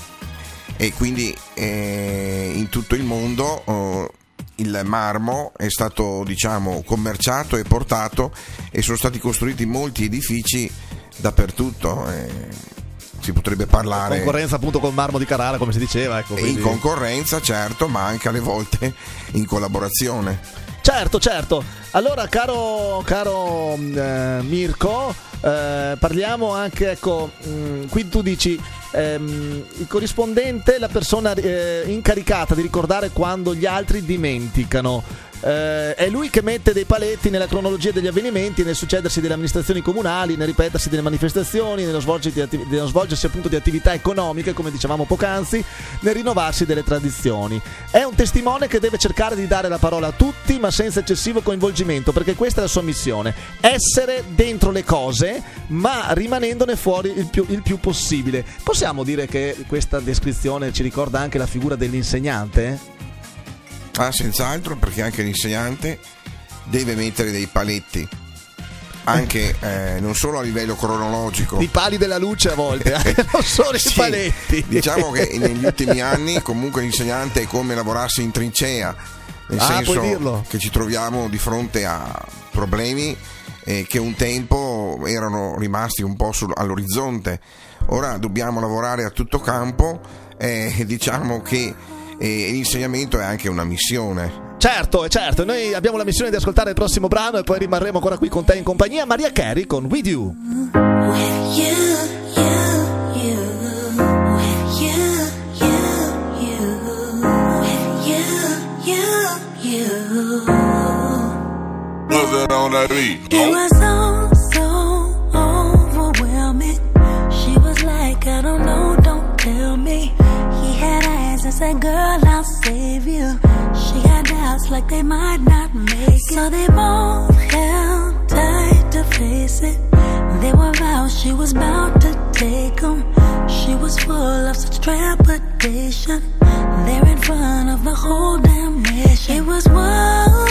E quindi eh, in tutto il mondo oh, il marmo è stato, diciamo, commerciato e portato, e sono stati costruiti molti edifici dappertutto. Eh, si potrebbe parlare in concorrenza appunto col marmo di Carrara, come si diceva, ecco, quindi... in concorrenza, certo, ma anche alle volte in collaborazione. Certo, certo. Allora, caro, caro eh, Mirko, eh, parliamo anche, ecco, mh, qui tu dici ehm, il corrispondente, la persona eh, incaricata di ricordare quando gli altri dimenticano. Eh, è lui che mette dei paletti nella cronologia degli avvenimenti, nel succedersi delle amministrazioni comunali, nel ripetersi delle manifestazioni, nello svolgersi, attiv- nello svolgersi appunto di attività economiche, come dicevamo poc'anzi, nel rinnovarsi delle tradizioni. È un testimone che deve cercare di dare la parola a tutti, ma senza eccessivo coinvolgimento, perché questa è la sua missione: essere dentro le cose, ma rimanendone fuori il più, il più possibile. Possiamo dire che questa descrizione ci ricorda anche la figura dell'insegnante? Ah, senz'altro, perché anche l'insegnante deve mettere dei paletti, anche eh, non solo a livello cronologico, i pali della luce a volte, eh? Non solo sì, i paletti. Diciamo che negli ultimi anni comunque l'insegnante è come lavorarsi in trincea, nel Ah, senso puoi dirlo. che ci troviamo di fronte a problemi eh, che un tempo erano rimasti un po' sul- all'orizzonte. Ora dobbiamo lavorare a tutto campo e diciamo che eh, l'insegnamento è anche una missione. Certo, e certo, noi abbiamo la missione di ascoltare il prossimo brano e poi rimarremo ancora qui con te in compagnia. Mariah Carey con With You. It was all so overwhelming. She was like, I don't know, don't tell me. He had eyes and said, girl, I'll save you. She had doubts like they might not make it. So they both held tight to face it. They were vows she was bound to take 'em. She was full of such trepidation. There in front of the whole damn nation. It was whoa,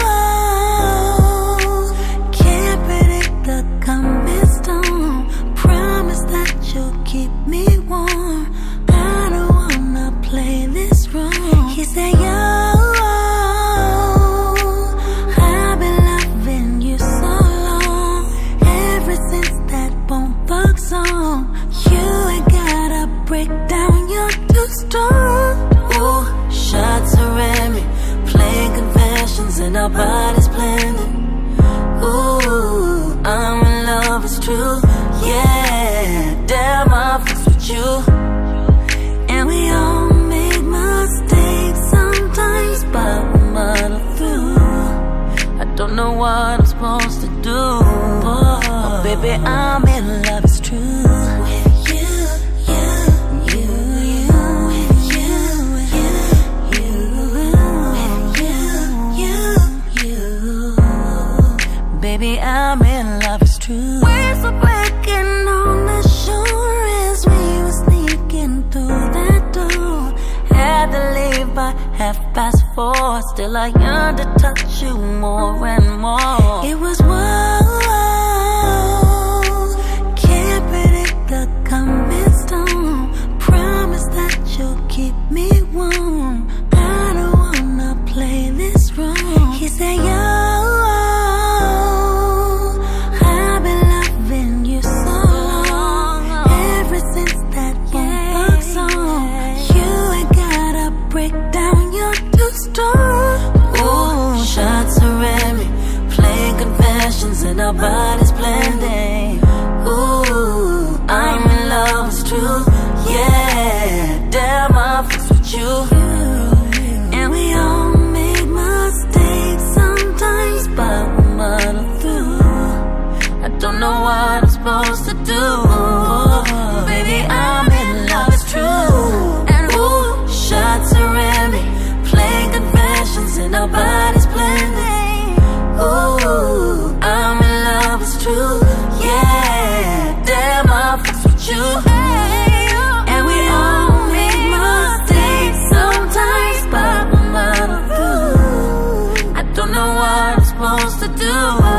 can't predict the coming storm. Promise that you'll keep me warm. I don't wanna play this wrong. He said, yo, I've been loving you so long. Ever since that bone bug song. You ain't gotta break down, you're too strong. Ooh, shots are at me, playing confessions and our bodies blending. Ooh, I'm in love, it's true. Yeah, damn, I'm fixed with you. And we all make mistakes sometimes, but we muddle through. I don't know what I'm supposed to do. Oh, baby, I'm in love, it's true. With you, you, you, you, with you, you, you, with you, you, you. Baby, I'm in love, it's true. We're so breaking on the shore as we were sneaking through that door. Had to leave by half past four. Still I yearn to touch you more and more. It was whoa, can't predict the coming storm. Promise that you'll keep me warm. I don't wanna play this wrong. He said, yo, I've been loving you so long. Ever since that one love song. You ain't gotta break down, you're too strong. Ooh, shots are at me, playing confessions and our bodies blending. Ooh, I'm in love, it's true. Yeah, damn, I'm fixed with you. And we all make mistakes sometimes, but we muddle through. I don't know what I'm supposed to do. Baby, I'm in love, it's true. And ooh, shots are at me, playing confessions and our bodies blending. Ooh, I'm in love, it's true. Yeah, damn, I'm fixed with you. And we all make mistakes sometimes, but we muddle through. I don't know what I'm supposed to do.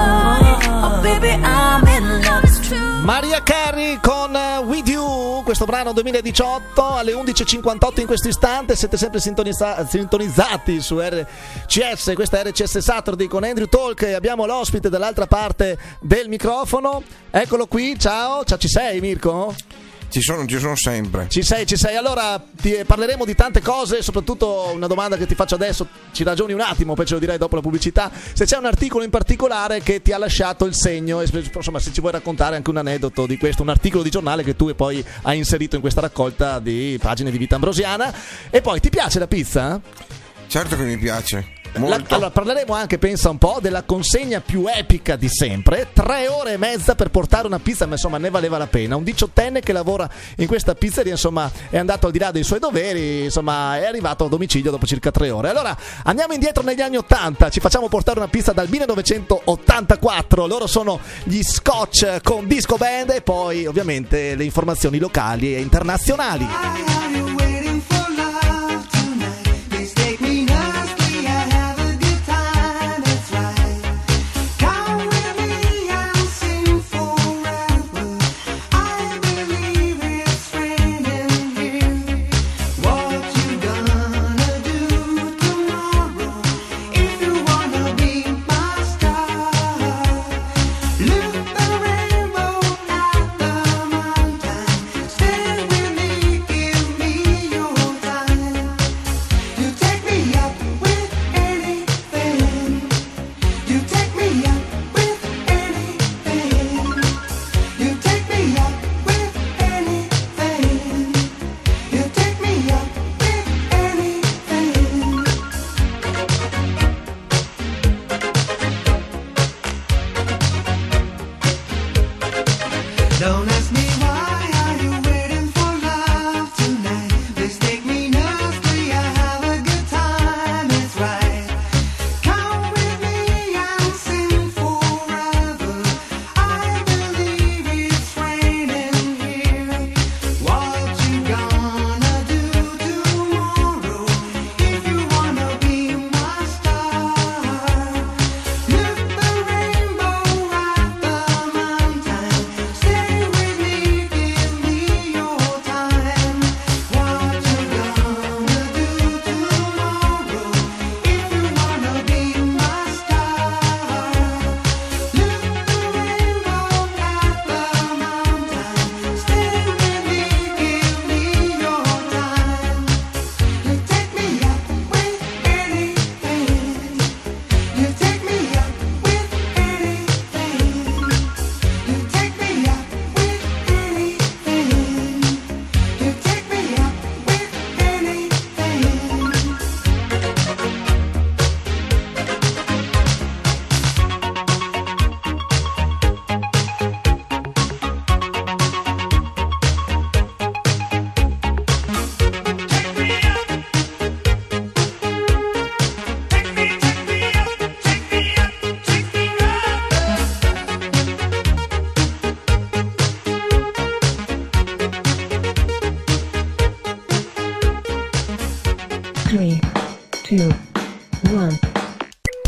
Oh, baby, I'm in love, it's true. Mariah Carey con uh, With You, questo brano duemiladiciotto alle undici e cinquantotto in questo istante. Siete sempre sintonizza- sintonizzati su R C S, questa è R C S Saturday con Andrew Talk e abbiamo l'ospite dall'altra parte del microfono. Eccolo qui, ciao, ciao, ci sei Mirko? Ci sono, ci sono sempre. Ci sei, ci sei. Allora ti parleremo di tante cose, soprattutto una domanda che ti faccio adesso, ci ragioni un attimo, poi ce lo direi dopo la pubblicità. Se c'è un articolo in particolare che ti ha lasciato il segno, insomma, se ci vuoi raccontare anche un aneddoto di questo, un articolo di giornale che tu poi hai inserito in questa raccolta di pagine di Vita Ambrosiana. E poi ti piace la pizza? Certo che mi piace. La, allora parleremo anche, pensa un po', della consegna più epica di sempre. Tre ore e mezza per portare una pizza, ma insomma ne valeva la pena. Un diciottenne che lavora in questa pizzeria, insomma, è andato al di là dei suoi doveri, insomma, è arrivato a domicilio dopo circa tre ore. Allora andiamo indietro negli anni ottanta, ci facciamo portare una pizza dal millenovecentottantaquattro. Loro sono gli Scotch con Disco Band e poi ovviamente le informazioni locali e internazionali. If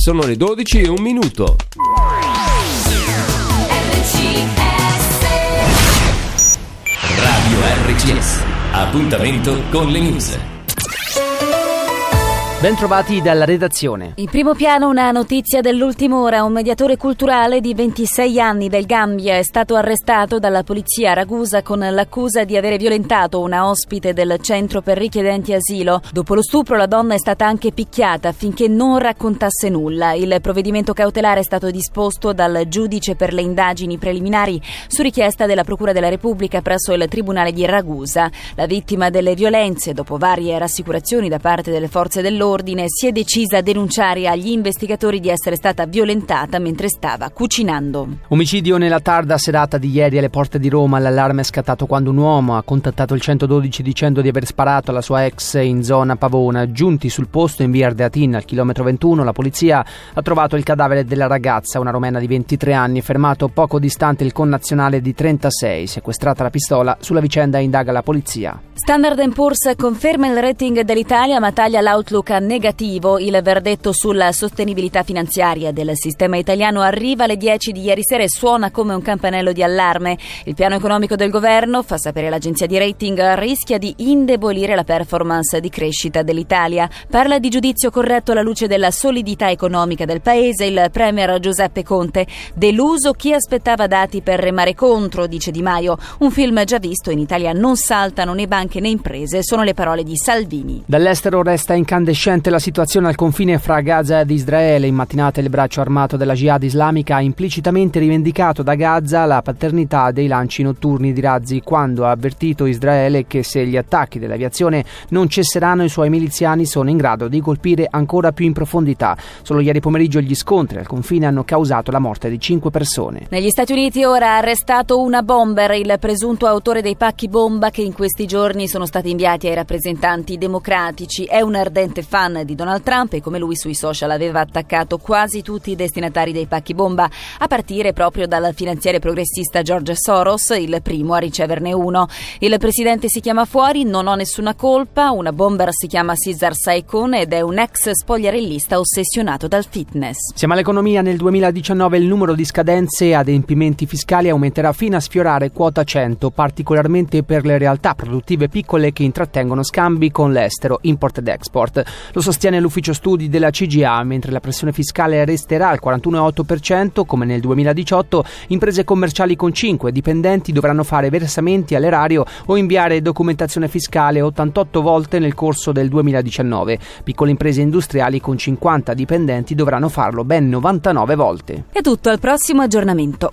sono le dodici e un minuto. Radio R C S. Appuntamento con le news. Bentrovati dalla redazione. In primo piano una notizia dell'ultima ora. Un mediatore culturale di ventisei anni del Gambia è stato arrestato dalla polizia a Ragusa con l'accusa di avere violentato una ospite del centro per richiedenti asilo. Dopo lo stupro la donna è stata anche picchiata affinché non raccontasse nulla. Il provvedimento cautelare è stato disposto dal giudice per le indagini preliminari su richiesta della Procura della Repubblica presso il Tribunale di Ragusa. La vittima delle violenze, dopo varie rassicurazioni da parte delle forze dell'ordine, si è decisa a denunciare agli investigatori di essere stata violentata mentre stava cucinando. Omicidio nella tarda serata di ieri alle porte di Roma. L'allarme è scattato quando un uomo ha contattato il centododici dicendo di aver sparato alla sua ex in zona Pavona. Giunti sul posto in via Ardeatin al chilometro ventuno, la polizia ha trovato il cadavere della ragazza, una romena di ventitré anni, fermato poco distante il connazionale di trentasei. Sequestrata la pistola, sulla vicenda indaga la polizia. Standard and Poor's conferma il rating dell'Italia ma taglia l'outlook a negativo. Il verdetto sulla sostenibilità finanziaria del sistema italiano arriva alle dieci di ieri sera e suona come un campanello di allarme. Il piano economico del governo, fa sapere l'agenzia di rating, rischia di indebolire la performance di crescita dell'Italia. Parla di giudizio corretto alla luce della solidità economica del paese il premier Giuseppe Conte. Deluso chi aspettava dati per remare contro, dice Di Maio. Un film già visto, in Italia non saltano né banche né imprese, sono le parole di Salvini. Dall'estero resta incandescente la situazione al confine fra Gaza ed Israele. In mattinata il braccio armato della Jihad islamica ha implicitamente rivendicato da Gaza la paternità dei lanci notturni di razzi, quando ha avvertito Israele che se gli attacchi dell'aviazione non cesseranno i suoi miliziani sono in grado di colpire ancora più in profondità. Solo ieri pomeriggio gli scontri al confine hanno causato la morte di cinque persone. Negli Stati Uniti ora ha arrestato una bomber, il presunto autore dei pacchi bomba che in questi giorni sono stati inviati ai rappresentanti democratici. È un ardente fan di Donald Trump e come lui sui social aveva attaccato quasi tutti i destinatari dei pacchi bomba, a partire proprio dal finanziere progressista George Soros, il primo a riceverne uno. Il presidente si chiama fuori, non ho nessuna colpa. Una bomber si chiama Cesar Saicon ed è un ex spogliarellista ossessionato dal fitness. Siamo all'economia. Nel duemiladiciannove il numero di scadenze e adempimenti fiscali aumenterà fino a sfiorare quota cento, particolarmente per le realtà produttive piccole che intrattengono scambi con l'estero, import ed export. Lo sostiene l'ufficio studi della C G A. Mentre la pressione fiscale resterà al quarantuno virgola otto per cento come nel duemiladiciotto, imprese commerciali con cinque dipendenti dovranno fare versamenti all'erario o inviare documentazione fiscale ottantotto volte nel corso del duemiladiciannove. Piccole imprese industriali con cinquanta dipendenti dovranno farlo ben novantanove volte. È tutto, al prossimo aggiornamento.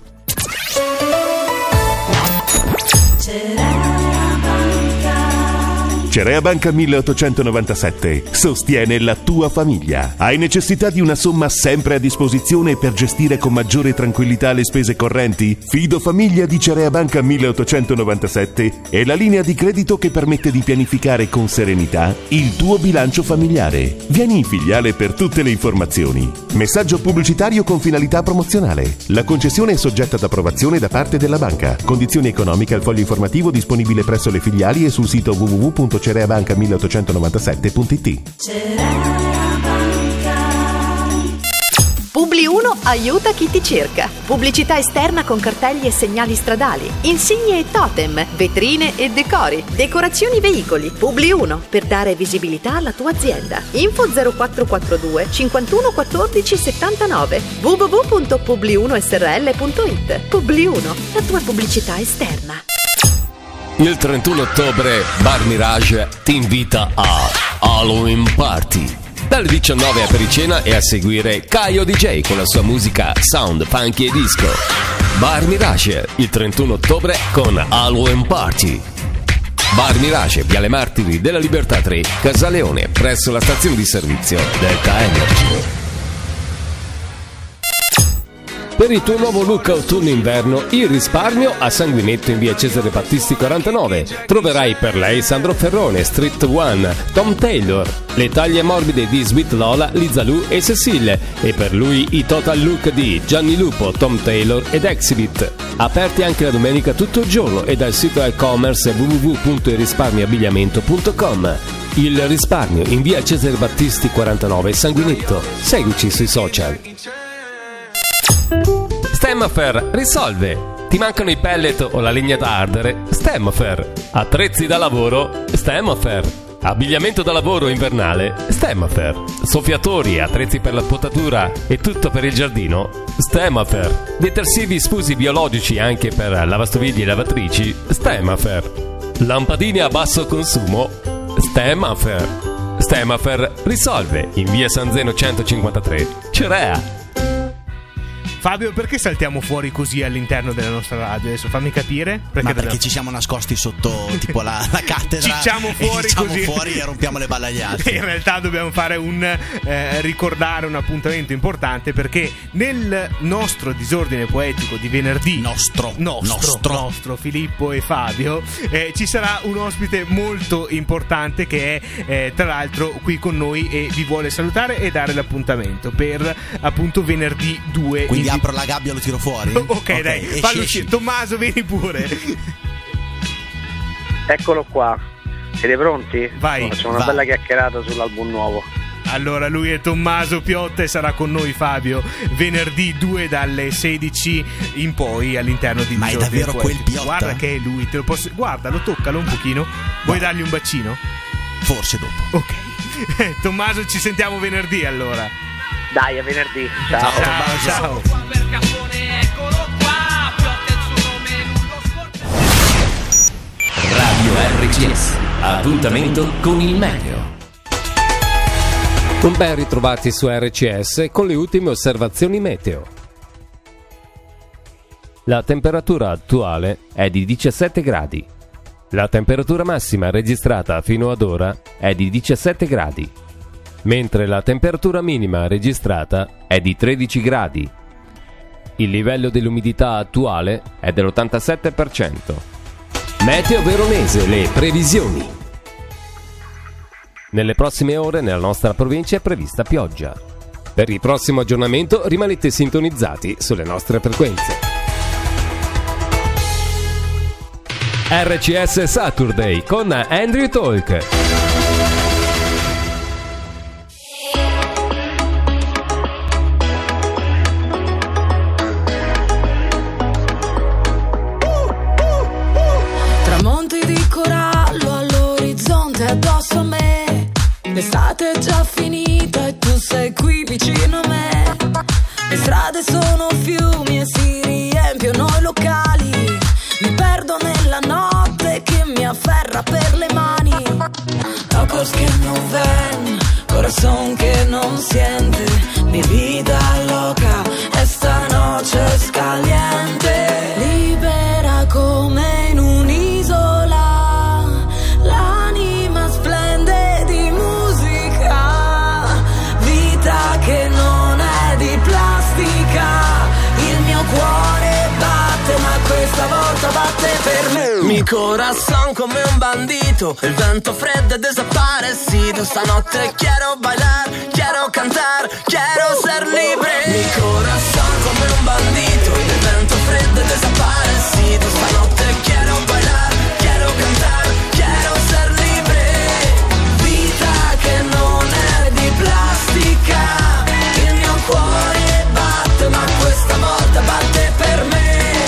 Cerea Banca milleottocentonovantasette sostiene la tua famiglia. Hai necessità di una somma sempre a disposizione per gestire con maggiore tranquillità le spese correnti? Fido Famiglia di Cerea Banca milleottocentonovantasette è la linea di credito che permette di pianificare con serenità il tuo bilancio familiare. Vieni in filiale per tutte le informazioni. Messaggio pubblicitario con finalità promozionale. La concessione è soggetta ad approvazione da parte della banca. Condizioni economiche al foglio informativo disponibile presso le filiali e sul sito w w w punto cereabanca milleottocentonovantasette punto i t. Publi uno aiuta chi ti cerca. Pubblicità esterna con cartelli e segnali stradali, insigne e totem, vetrine e decori, decorazioni veicoli. Publi uno per dare visibilità alla tua azienda. Info zero quattro quattro due cinquantuno quattordici settantanove w w w punto publi uno s r l punto i t. Publi uno, la tua pubblicità esterna. Il trentuno ottobre Bar Mirage ti invita a Halloween Party. Dalle diciannove a pericena e a seguire Caio D J con la sua musica sound, funky e disco. Bar Mirage, il trentuno ottobre con Halloween Party. Bar Mirage, Viale Martiri della Libertà tre, Casaleone, presso la stazione di servizio Delta Energy. Per il tuo nuovo look autunno-inverno, il risparmio a Sanguinetto in via Cesare Battisti quarantanove. Troverai per lei Sandro Ferrone, Street One, Tom Taylor, le taglie morbide di Sweet Lola, Liza Lu e Cecile, e per lui i total look di Gianni Lupo, Tom Taylor ed Exhibit. Aperti anche la domenica tutto il giorno e dal sito e-commerce w w w punto il risparmio abbigliamento punto com. Il risparmio in via Cesare Battisti quarantanove Sanguinetto. Seguici sui social. Stemmafer risolve. Ti mancano i pellet o la legna da ardere? Stemmafer. Attrezzi da lavoro? Stemmafer. Abbigliamento da lavoro invernale? Stemmafer. Soffiatori, attrezzi per la potatura e tutto per il giardino? Stemmafer. Detersivi sfusi biologici anche per lavastoviglie e lavatrici? Stemmafer. Lampadine a basso consumo? Stemmafer. Stemmafer risolve in via San Zeno centocinquantatré, Cerea. Fabio, perché saltiamo fuori così all'interno della nostra radio? Adesso fammi capire. Perché Ma perché dobbiamo... ci siamo nascosti sotto tipo la, la cattedra. Cicciamo fuori e diciamo così. fuori e rompiamo le balle agli altri. In realtà dobbiamo fare un eh, ricordare un appuntamento importante, perché nel nostro disordine poetico di venerdì nostro nostro, nostro. nostro Filippo e Fabio eh, ci sarà un ospite molto importante che è eh, tra l'altro qui con noi e vi vuole salutare e dare l'appuntamento per appunto venerdì due. Quindi apro la gabbia e lo tiro fuori? Ok, okay, dai, esci, fallo esci. uscire. Tommaso, vieni pure. Eccolo qua. Siete pronti? Vai. Facciamo una vai. bella chiacchierata sull'album nuovo. Allora, lui è Tommaso Piotta e sarà con noi, Fabio, venerdì due dalle sedici in poi all'interno di Ma è davvero quel Piotta? Guarda che è lui, te lo posso... Guardalo, toccalo un pochino. Vuoi no. dargli un bacino? Forse dopo. Ok. Tommaso, ci sentiamo venerdì allora. Dai, a venerdì. Ciao. Ciao, ciao. ciao. Radio R C S. Appuntamento con il meteo. Un ben ritrovati su R C S con le ultime osservazioni meteo. La temperatura attuale è di diciassette gradi. La temperatura massima registrata fino ad ora è di diciassette gradi, mentre la temperatura minima registrata è di tredici gradi. Il livello dell'umidità attuale è dell'ottantasette per cento. Meteo Veronese, le previsioni. Nelle prossime ore nella nostra provincia è prevista pioggia. Per il prossimo aggiornamento rimanete sintonizzati sulle nostre frequenze. R C S Saturday con Andrew Talk. Tramonti di corallo all'orizzonte addosso a me. L'estate è già finita e tu sei qui vicino a me. Le strade sono fiumi e si riempiono i locali. Mi perdo nella notte che mi afferra per le mani. Ojos que no ven, corazón que no siente. Mi vida loca, esta noche es caliente. Libera come in un'isola, l'anima splende di musica. Vita che non è di plastica. Il mio cuore batte, ma questa volta batte per me. Mi corazón come un bandito, el vento freddo è desaparecido. Stanotte quiero bailar, quiero cantar, quiero ser libre. Mi corazón come un bandito, el vento freddo è desaparecido. Stanotte quiero bailar, quiero cantar, quiero ser libre. Vita che non è di plastica. Il mio cuore batte, ma questa volta batte per me.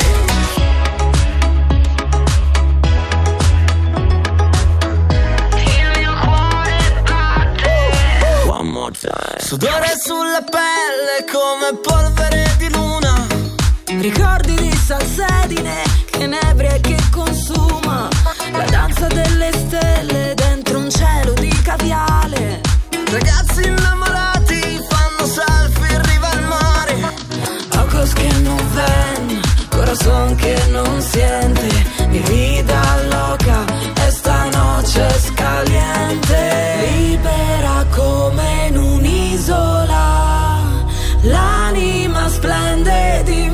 Sudore sulla pelle come polvere di luna. Ricordi di salsedine che inebria e che consuma. La danza delle stelle dentro un cielo di caviale. Ragazzi innamorati fanno selfie in riva al mare. Ojos que no ven, corazón que no siente. Mi vida loca, esta noche es caliente. Libera come in un'isola, l'anima splende di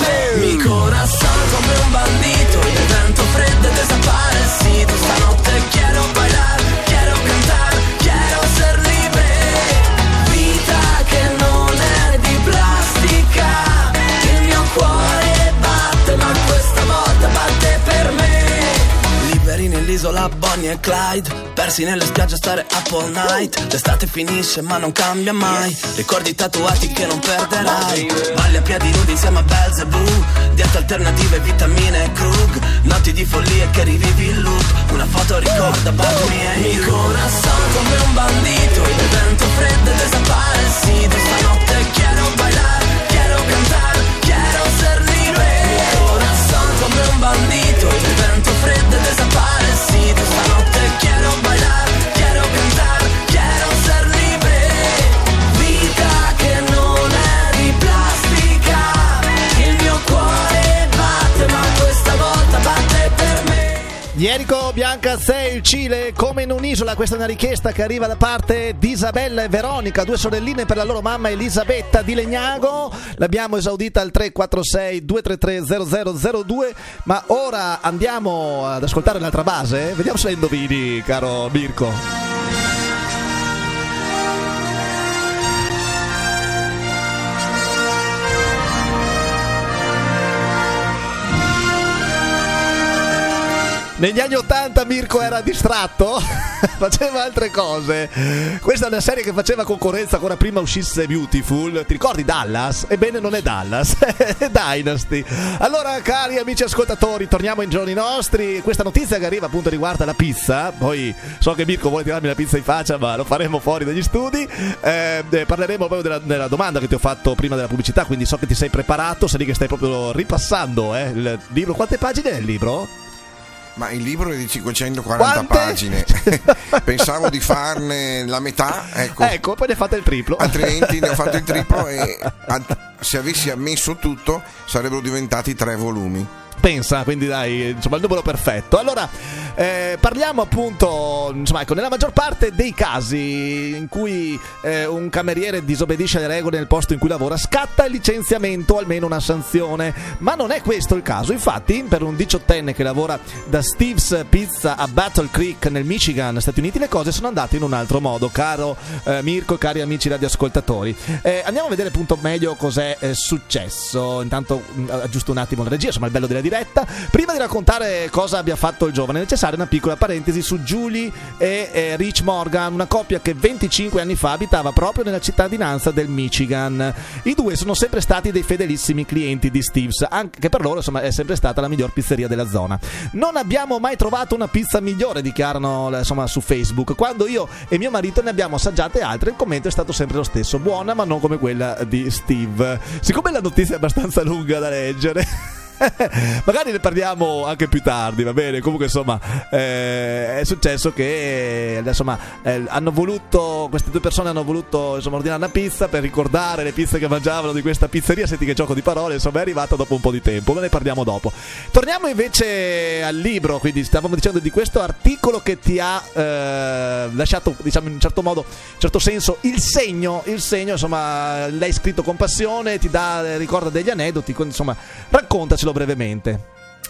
Mi corazón come un bandito y el vento freddo es desaparecido. Stanotte quiero bailar, quiero cantar, quiero ser libre. Vita che non è di plastica, il mio cuore batte, ma questa volta batte per me. Liberi nell'isola Bonnie e Clyde, persi nelle spiagge a stare up all night. L'estate finisce ma non cambia mai, ricordi tatuati che non perderai. Balli a piedi nudi insieme a Belzebù, diete alternative, vitamine e Krug. Notti di follia che rivivi il loop, una foto ricorda about me and you. Mi corazón come un bandito y el vento freddo es desaparecido. Stanotte quiero bailar, quiero cantar, quiero ser libre. Mi corazón come un bandito y el vento freddo es desaparecido. Stanotte quiero bailar, quiero cantar, quiero ser libre. Vita che non è di plastica, il mio cuore batte, ma questa volta batte per me. Jericho, Bianca sei, il Cile come in un'isola. Questa è una richiesta che arriva da parte di Isabella e Veronica, due sorelline per la loro mamma Elisabetta di Legnago. L'abbiamo esaudita al tre quattro sei due tre tre zero zero zero due, ma ora andiamo ad ascoltare l'altra base. Vediamo se la indovini, caro Mirko. Negli anni ottanta Mirko era distratto, faceva altre cose. Questa è una serie che faceva concorrenza ancora prima uscisse Beautiful. Ti ricordi Dallas? Ebbene non è Dallas, è Dynasty. Allora, cari amici ascoltatori, torniamo ai giorni nostri. Questa notizia che arriva appunto riguarda la pizza. Poi so che Mirko vuole tirarmi la pizza in faccia, ma lo faremo fuori dagli studi. eh, eh, Parleremo proprio della, della domanda che ti ho fatto prima della pubblicità, quindi so che ti sei preparato. Sei lì che stai proprio ripassando eh, il libro. Quante pagine è il libro? Ma il libro è di cinquecentoquaranta Quante? pagine. Pensavo di farne la metà, ecco. Ecco, poi ne fate il triplo. Altrimenti ne ho fatto il triplo e se avessi ammesso tutto sarebbero diventati tre volumi. Pensa, quindi dai, insomma, il numero perfetto. Allora, eh, parliamo appunto, insomma, ecco, nella maggior parte dei casi in cui eh, un cameriere disobbedisce alle regole nel posto in cui lavora, scatta il licenziamento o almeno una sanzione. Ma non è questo il caso. Infatti, per un diciottenne che lavora da Steve's Pizza a Battle Creek nel Michigan, Stati Uniti, le cose sono andate in un altro modo, caro eh, Mirko, cari amici radioascoltatori. Eh, andiamo a vedere appunto meglio cos'è eh, successo. Intanto mh, aggiusto un attimo la regia, insomma, il bello della diretta. Prima di raccontare cosa abbia fatto il giovane, è necessaria una piccola parentesi su Julie e eh, Rich Morgan, una coppia che venticinque anni fa abitava proprio nella cittadinanza del Michigan. I due sono sempre stati dei fedelissimi clienti di Steve's, anche per loro insomma è sempre stata la miglior pizzeria della zona. Non abbiamo mai trovato una pizza migliore, dichiarano insomma su Facebook. Quando io e mio marito ne abbiamo assaggiate altre, il commento è stato sempre lo stesso: buona ma non come quella di Steve. Siccome la notizia è abbastanza lunga da leggere magari ne parliamo anche più tardi, va bene? Comunque insomma eh, è successo che insomma eh, hanno voluto, queste due persone hanno voluto insomma ordinare una pizza per ricordare le pizze che mangiavano di questa pizzeria. Senti che gioco di parole, insomma è arrivata dopo un po' di tempo, ma ne parliamo dopo. Torniamo invece al libro, quindi stavamo dicendo di questo articolo che ti ha eh, lasciato, diciamo in un certo modo, in un certo senso il segno, il segno insomma l'hai scritto con passione, ti dà, ricorda degli aneddoti, insomma raccontacelo brevemente.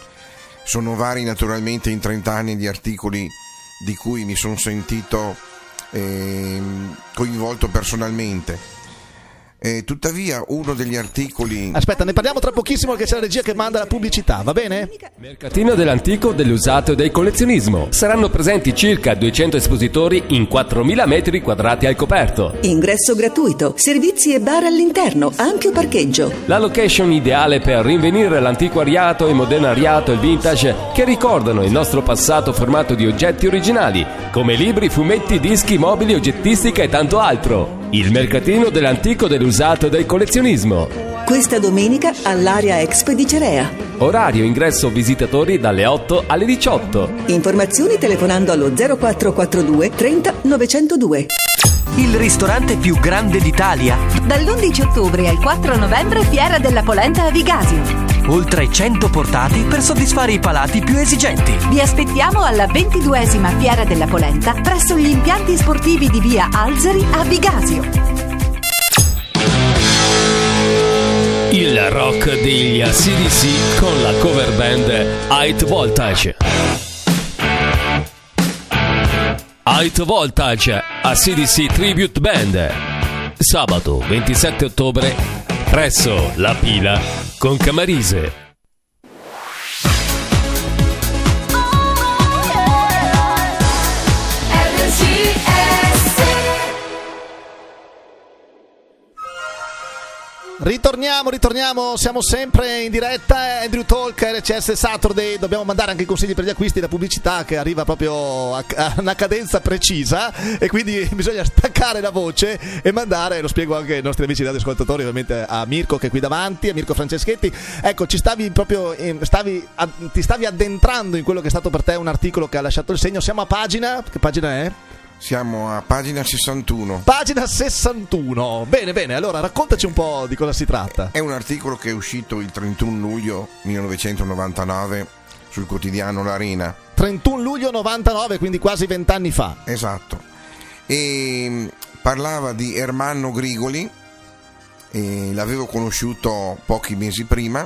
Sono vari naturalmente in trenta anni di articoli di cui mi sono sentito eh, coinvolto personalmente. Eh, tuttavia uno degli articoli... Aspetta, ne parliamo tra pochissimo perché c'è la regia che manda la pubblicità, va bene? Mercatino dell'antico, dell'usato e del collezionismo. Saranno presenti circa duecento espositori in quattromila metri quadrati al coperto. Ingresso gratuito, servizi e bar all'interno, ampio parcheggio. La location ideale per rinvenire l'antiquariato, il modernariato e il vintage che ricordano il nostro passato formato di oggetti originali, come libri, fumetti, dischi, mobili, oggettistica e tanto altro. Il mercatino dell'antico, dell'usato e del collezionismo. Questa domenica all'area Expo di Cerea. Orario ingresso visitatori dalle otto alle diciotto. Informazioni telefonando allo zero quattro quattro due trenta novecentodue. Il ristorante più grande d'Italia. Dall'undici ottobre al quattro novembre Fiera della Polenta a Vigasio. Oltre cento portati per soddisfare i palati più esigenti. Vi aspettiamo alla ventiduesima Fiera della Polenta presso gli impianti sportivi di via Alzeri a Vigasio. Il Il rock degli A C D C con la cover band High Voltage. High Voltage A C D C Tribute Band. Sabato ventisette ottobre presso La Pila con Camarise. Ritorniamo, ritorniamo, siamo sempre in diretta, Andrew Talk, R C S Saturday, dobbiamo mandare anche i consigli per gli acquisti, la pubblicità che arriva proprio a, a una cadenza precisa e quindi bisogna staccare la voce e mandare, lo spiego anche ai nostri amici radioascoltatori, ovviamente a Mirko che è qui davanti, a Mirko Franceschetti. Ecco, ci stavi proprio, stavi, ti stavi addentrando in quello che è stato per te un articolo che ha lasciato il segno, siamo a pagina, che pagina è? Siamo a pagina sessantuno. Pagina sessantuno. Bene, bene, allora raccontaci un po' di cosa si tratta. È un articolo che è uscito il trentuno luglio millenovecentonovantanove sul quotidiano L'Arena. trentuno luglio novantanove, quindi quasi vent'anni fa. Esatto. E parlava di Ermanno Grigoli, e l'avevo conosciuto pochi mesi prima,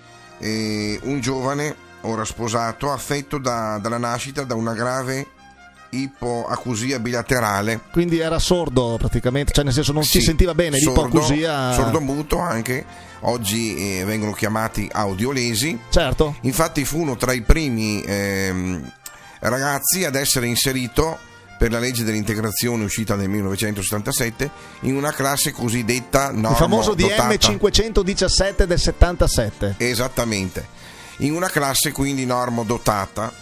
e un giovane, ora sposato, affetto da, dalla nascita da una grave ipoacusia bilaterale. Quindi era sordo praticamente, cioè nel senso non sì, si sentiva bene, l'ipoacusia. Sordomuto anche, oggi eh, vengono chiamati audiolesi. Certo. Infatti fu uno tra i primi ehm, ragazzi ad essere inserito per la legge dell'integrazione uscita nel millenovecentosettantasette in una classe cosiddetta normo il famoso dotata. D M cinquecentodiciassette del settantasette. Esattamente. In una classe quindi normo dotata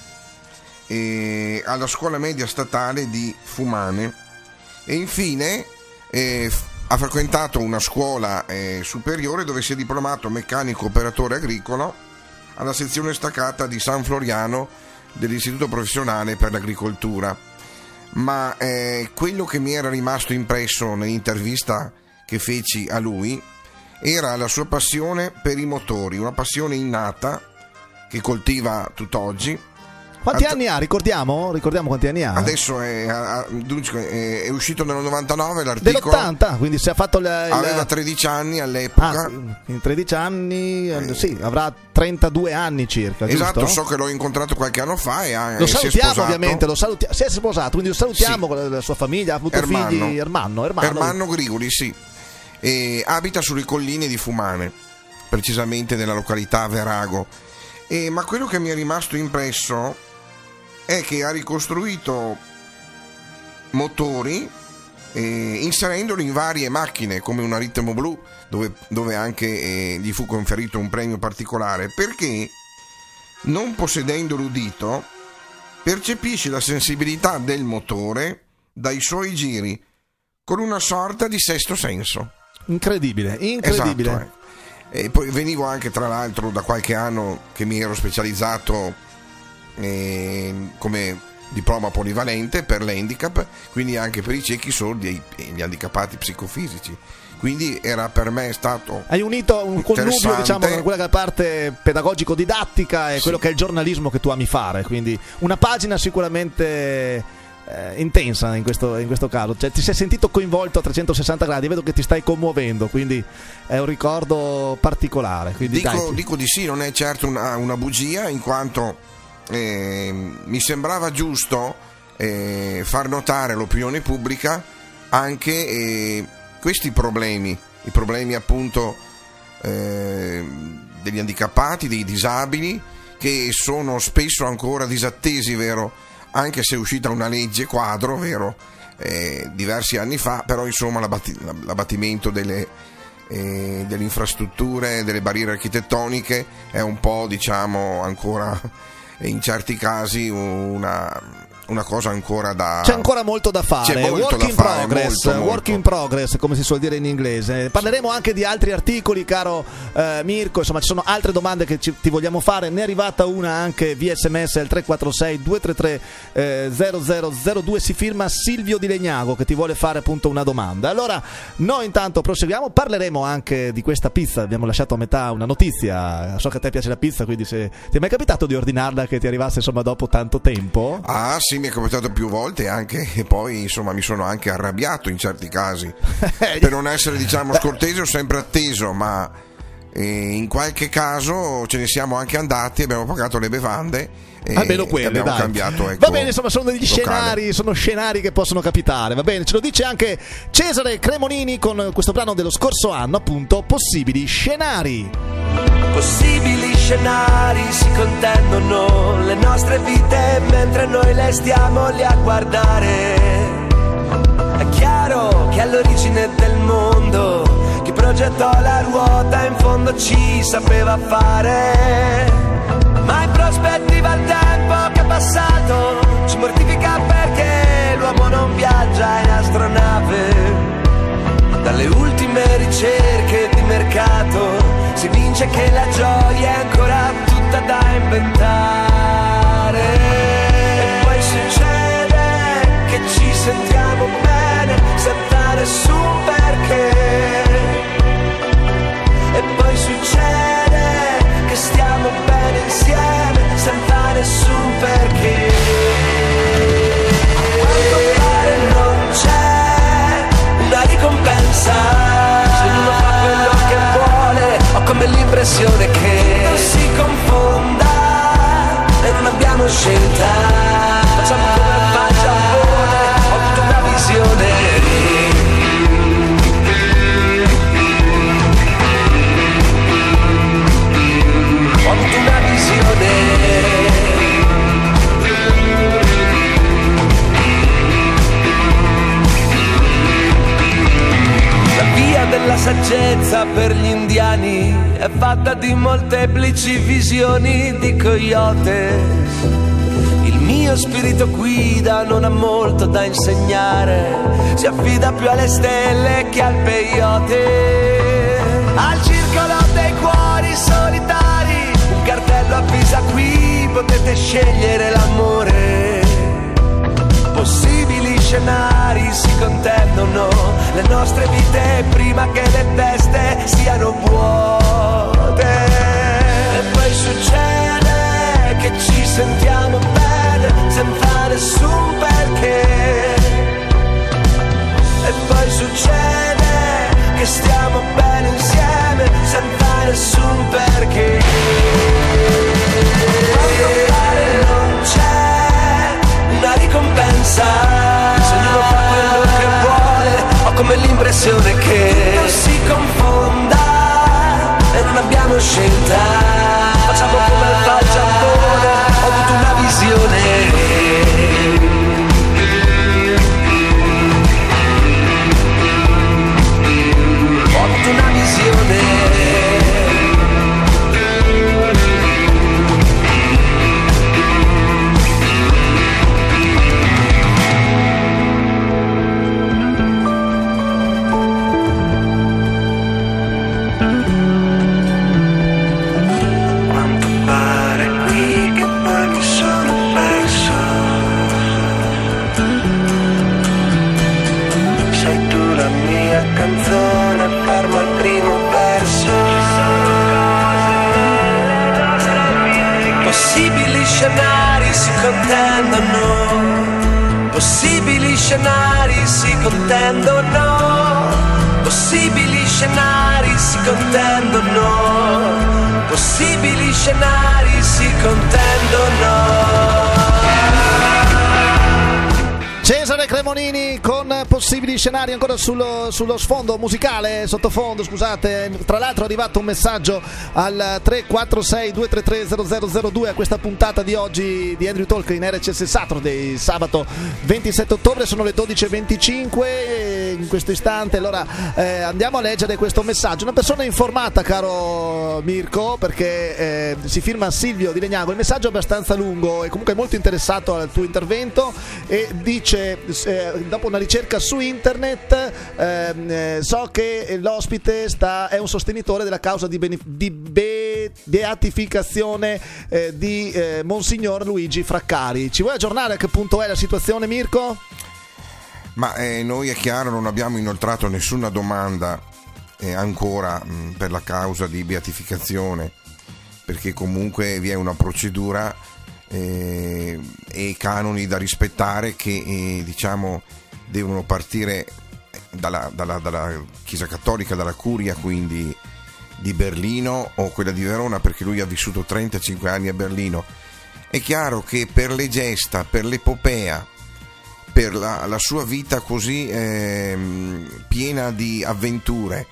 E alla scuola media statale di Fumane e infine eh, ha frequentato una scuola eh, superiore dove si è diplomato meccanico operatore agricolo alla sezione staccata di San Floriano dell'Istituto Professionale per l'Agricoltura. Ma eh, quello che mi era rimasto impresso nell'intervista che feci a lui era la sua passione per i motori, una passione innata che coltiva tutt'oggi. Quanti anni ha? Ricordiamo? Ricordiamo quanti anni ha? Adesso è, è, è uscito nel novantanove l'articolo. Dell'ottanta, quindi si è fatto la, il... Aveva tredici anni all'epoca. Ah, in tredici anni, eh, sì, avrà trentadue anni circa. Esatto, giusto? So che l'ho incontrato qualche anno fa e ha, lo e salutiamo si è sposato. Ovviamente, lo salutiamo, si è sposato, quindi lo salutiamo sì. Con la sua famiglia, ha avuto Ermanno. figli, Ermanno, Ermanno. Ermanno Grigoli, sì. E abita sulle colline di Fumane, precisamente nella località Verago. E, ma quello che mi è rimasto impresso è che ha ricostruito motori eh, inserendoli in varie macchine come una Ritmo Blu dove, dove anche eh, gli fu conferito un premio particolare perché non possedendo l'udito percepisce la sensibilità del motore dai suoi giri con una sorta di sesto senso. Incredibile, incredibile. Esatto, eh. E poi venivo anche tra l'altro da qualche anno che mi ero specializzato Eh, come diploma polivalente per l'handicap, quindi anche per i ciechi, sordi e gli handicappati psicofisici. Quindi era per me stato hai unito un connubio, diciamo, tra quella che è la parte pedagogico-didattica e sì. Quello che è il giornalismo che tu ami fare, quindi una pagina sicuramente eh, intensa in questo, in questo caso, cioè, ti sei sentito coinvolto a trecentosessanta gradi, vedo che ti stai commuovendo, quindi è un ricordo particolare. Quindi dico, dai, dico di sì, non è certo una, una bugia, in quanto Eh, mi sembrava giusto eh, far notare all'opinione pubblica anche eh, questi problemi, i problemi appunto eh, degli handicappati, dei disabili, che sono spesso ancora disattesi, vero? Anche se è uscita una legge quadro, vero? Eh, diversi anni fa, però insomma l'abbatti- l'abbattimento delle, eh, delle infrastrutture, delle barriere architettoniche è un po', diciamo, ancora in certi casi una, una cosa ancora da... C'è ancora molto da fare, C'è molto work da in fare, progress, molto, work molto. in progress, come si suol dire in inglese. Parleremo anche di altri articoli, caro eh, Mirko, insomma ci sono altre domande che ci, ti vogliamo fare, ne è arrivata una anche via sms al tre quattro sei due tre tre zero zero zero due, si firma Silvio Di Legnago che ti vuole fare appunto una domanda. Allora noi intanto proseguiamo, parleremo anche di questa pizza, abbiamo lasciato a metà una notizia, so che a te piace la pizza, quindi se ti è mai capitato di ordinarla che ti arrivasse insomma dopo tanto tempo? Ah sì, mi è capitato più volte anche, e poi insomma mi sono anche arrabbiato in certi casi per non essere, diciamo, scortese. Ho sempre atteso, ma e in qualche caso ce ne siamo anche andati, abbiamo pagato le bevande e almeno quelle, abbiamo dai. cambiato, ecco, va bene, insomma, sono degli locale. scenari, sono scenari che possono capitare, va bene, ce lo dice anche Cesare Cremonini con questo brano dello scorso anno, appunto, Possibili scenari. Possibili scenari si contendono le nostre vite mentre noi le stiamo lì a guardare. È chiaro che all'origine del mondo chi progettò la ruota in fondo ci sapeva fare. Ma in prospettiva il tempo che è passato ci mortifica perché l'uomo non viaggia in astronave. Dalle ultime ricerche di mercato si vince che la gioia è ancora tutta da inventare. E poi succede che ci sentiamo bene senza nessun perché. E poi succede che stiamo bene insieme senza nessun perché. A quanto pare non c'è una ricompensa se ognuno fa quello che vuole. Ho come l'impressione che non si confonda e non abbiamo scelta. Facciamo come fa il Giappone. Ho tutta una visione. Ho avuto una visione. La via della saggezza per gli indiani è fatta di molteplici visioni di coyote. Il mio spirito guida non ha molto da insegnare, si affida più alle stelle che al peyote. Al circolo dei cuori solitari, un cartello avvisa qui potete scegliere l'amore. Possibili scenari si contendono le nostre vite prima che le teste siano vuote. E poi succede che ci sentiamo bene senza nessun perché. E poi succede che stiamo bene insieme senza nessun perché. Quando pare non c'è una ricompensa se ognuno fa quello che vuole. Ho come l'impressione che non si confonda e non abbiamo scelta. Facciamo come fa il Giappone. Ho avuto una visione. Ho avuto una visione. Canzone fermo al primo verso. Possibili scenari si contendono. Possibili scenari si contendono. Possibili scenari si contendono. Possibili scenari si contendono. Cesare Cremonini con Possibili scenari, ancora sullo, sullo sfondo musicale, sottofondo, scusate. Tra l'altro è arrivato un messaggio al tre quattro sei due tre tre zero zero zero due a questa puntata di oggi di Andrew Talk in R C S Saturday, sabato ventisette ottobre, sono le dodici e venticinque in questo istante. Allora eh, andiamo a leggere questo messaggio. Una persona informata, caro Mirko, perché eh, si firma Silvio di Legnago. Il messaggio è abbastanza lungo e comunque molto interessato al tuo intervento e dice Eh, dopo una ricerca su internet eh, so che l'ospite sta, è un sostenitore della causa di, benef- di be- beatificazione eh, di eh, Monsignor Luigi Fraccari. Ci vuoi aggiornare a che punto è la situazione, Mirko? Ma eh, noi è chiaro non abbiamo inoltrato nessuna domanda eh, ancora mh, per la causa di beatificazione, perché comunque vi è una procedura Eh, e canoni da rispettare che eh, diciamo devono partire dalla, dalla, dalla Chiesa Cattolica, dalla Curia, quindi di Berlino o quella di Verona, perché lui ha vissuto trentacinque anni a Berlino. È chiaro che per le gesta, per l'epopea, per la, la sua vita così eh, piena di avventure,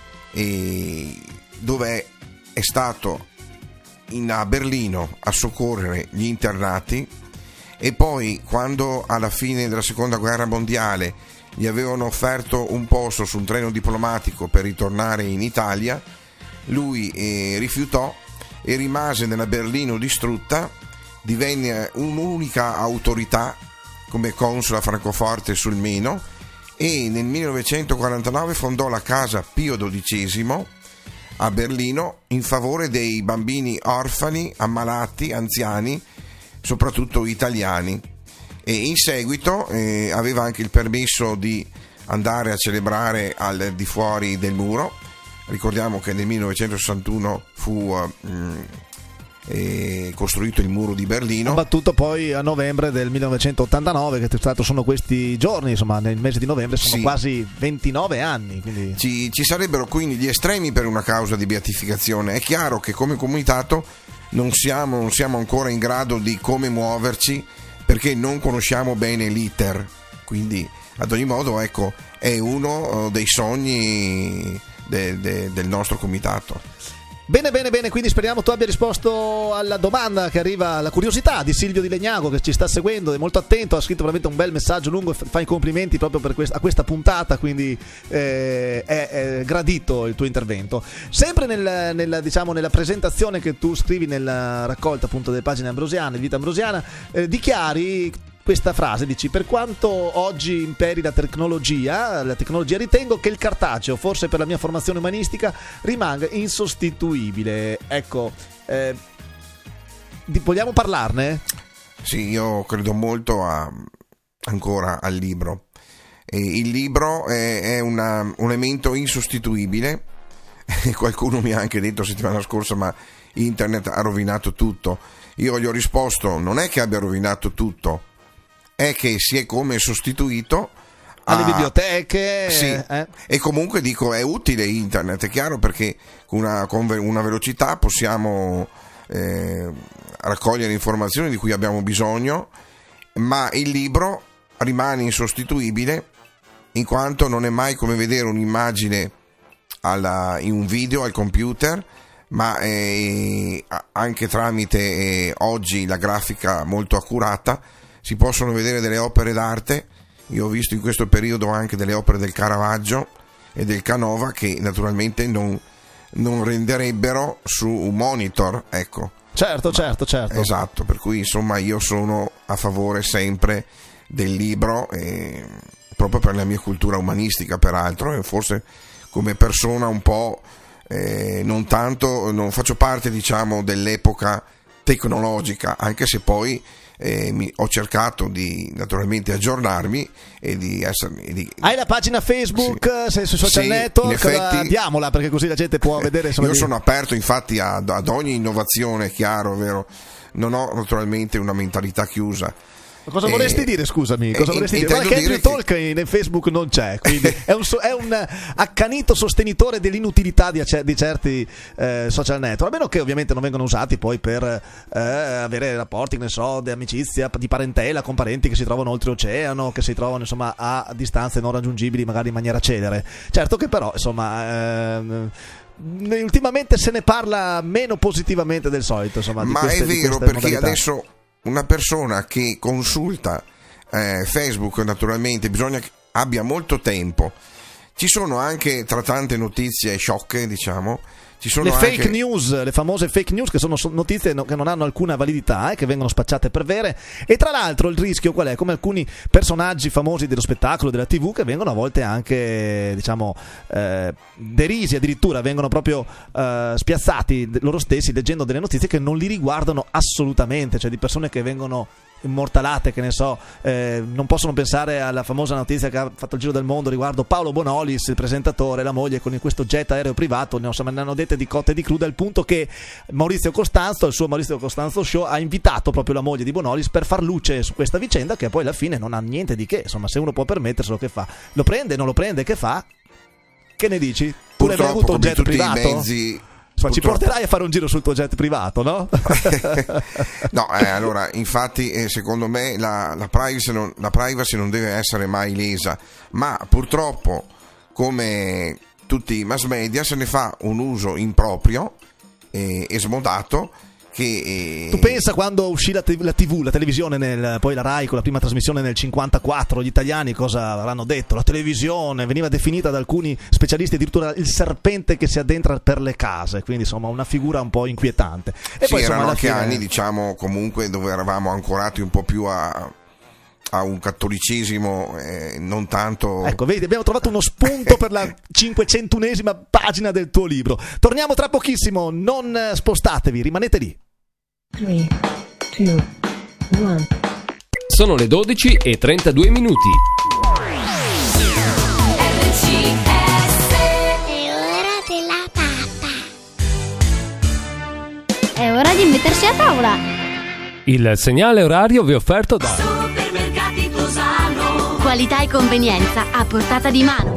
e dove è stato in, a Berlino a soccorrere gli internati, e poi quando alla fine della seconda guerra mondiale gli avevano offerto un posto su un treno diplomatico per ritornare in Italia, lui eh, rifiutò e rimase nella Berlino distrutta, divenne un'unica autorità come console a Francoforte sul Meno, e nel millenovecentoquarantanove fondò la Casa Pio dodicesimo a Berlino in favore dei bambini orfani, ammalati, anziani, soprattutto italiani, e in seguito eh, aveva anche il permesso di andare a celebrare al di fuori del muro. Ricordiamo che nel millenovecentosessantuno fu uh, eh, costruito il muro di Berlino, abbattuto poi a novembre del millenovecentottantanove, che tra l'altro sono questi giorni, insomma nel mese di novembre sono sì. quasi ventinove anni, quindi... ci, ci sarebbero quindi gli estremi per una causa di beatificazione. È chiaro che come comitato non siamo, non siamo ancora in grado di come muoverci, perché non conosciamo bene l'iter, quindi ad ogni modo ecco è uno dei sogni de, de, del nostro comitato. Bene, bene, bene, quindi speriamo tu abbia risposto alla domanda che arriva, alla curiosità di Silvio Di Legnago, che ci sta seguendo, è molto attento, ha scritto veramente un bel messaggio lungo, fa i complimenti proprio per questa, a questa puntata, quindi eh, è, è gradito il tuo intervento. Sempre nel, nel, diciamo, nella presentazione che tu scrivi nella raccolta appunto delle pagine ambrosiane, Vita Ambrosiana, eh, dichiari questa frase, dici: per quanto oggi imperi la tecnologia, la tecnologia ritengo che il cartaceo, forse per la mia formazione umanistica, rimanga insostituibile. Ecco, eh, vogliamo parlarne? Sì, io credo molto a, ancora al libro. E il libro è, è una, un elemento insostituibile. Qualcuno mi ha anche detto settimana scorsa: ma internet ha rovinato tutto. Io gli ho risposto: non è che abbia rovinato tutto, è che si è come sostituito alle a... biblioteche, sì. eh? E comunque dico, è utile internet, è chiaro, perché con una, con una velocità possiamo eh, raccogliere informazioni di cui abbiamo bisogno, ma il libro rimane insostituibile, in quanto non è mai come vedere un'immagine alla, in un video al computer, ma eh, anche tramite eh, oggi la grafica molto accurata si possono vedere delle opere d'arte. Io ho visto in questo periodo anche delle opere del Caravaggio e del Canova che naturalmente non, non renderebbero su un monitor, ecco. Certo, Ma, certo, certo. Esatto, per cui insomma io sono a favore sempre del libro, eh, proprio per la mia cultura umanistica peraltro, e forse come persona un po' eh, non tanto, non faccio parte diciamo dell'epoca tecnologica, anche se poi Eh, mi, ho cercato di naturalmente aggiornarmi e di essere. E di... Hai la pagina Facebook, sì. Sei su social sì, network? Effetti, diamola, perché così la gente può vedere. Io di... sono aperto infatti ad, ad ogni innovazione, chiaro, vero? Non ho naturalmente una mentalità chiusa. Ma cosa eh, vorresti dire, scusami? Cosa eh, vorresti dire? Guarda che Andrew Talk che... in Facebook non c'è, quindi è, un, è un accanito sostenitore dell'inutilità di, di certi eh, social network, a meno che ovviamente non vengano usati poi per eh, avere rapporti, ne so, di amicizia, di parentela con parenti che si trovano oltreoceano, che si trovano insomma a distanze non raggiungibili magari in maniera celere. Certo che però insomma eh, ultimamente se ne parla meno positivamente del solito, insomma, di ma queste, è vero, di perché modalità. Adesso una persona che consulta eh, Facebook naturalmente bisogna che abbia molto tempo. Ci sono anche, tra tante notizie sciocche, diciamo, ci sono le anche... fake news, le famose fake news, che sono notizie che non hanno alcuna validità, eh, che vengono spacciate per vere. E tra l'altro il rischio qual è? Come alcuni personaggi famosi dello spettacolo, della tivù, che vengono a volte anche diciamo eh, derisi, addirittura vengono proprio eh, spiazzati loro stessi leggendo delle notizie che non li riguardano assolutamente, cioè di persone che vengono immortalate, che ne so, eh, non possono pensare alla famosa notizia che ha fatto il giro del mondo riguardo Paolo Bonolis, il presentatore, la moglie con questo jet aereo privato. Ne hanno dette di cotte e di crude, al punto che Maurizio Costanzo, il suo Maurizio Costanzo Show, ha invitato proprio la moglie di Bonolis per far luce su questa vicenda, che poi alla fine non ha niente di che. Insomma, se uno può permetterselo, che fa? Lo prende, non lo prende, che fa? Che ne dici? Pure hai avuto un jet tutti privato? I mezzi, Ma ci porterai a fare un giro sul tuo jet privato, no? No, eh, allora, infatti, eh, secondo me la, la, privacy non, la privacy non deve essere mai lesa, ma purtroppo, come tutti i mass media, se ne fa un uso improprio e, e smodato. Che, eh... Tu pensa quando uscì la, t- la tivù, la televisione, nel, poi la Rai con la prima trasmissione nel cinquantaquattro, gli italiani cosa avranno detto? La televisione veniva definita da alcuni specialisti addirittura il serpente che si addentra per le case, quindi insomma una figura un po' inquietante. E sì, poi, erano insomma, anche fine... anni, diciamo, comunque dove eravamo ancorati un po' più a, a un cattolicesimo, eh, non tanto... Ecco, vedi, abbiamo trovato uno spunto per la cinquecentunesima pagina del tuo libro. Torniamo tra pochissimo, non spostatevi, rimanete lì. tre, due, uno. Sono le dodici e trentadue minuti. È ora della pappa. È ora di mettersi a tavola. Il segnale orario vi è offerto da Supermercati Tosano. Qualità e convenienza a portata di mano.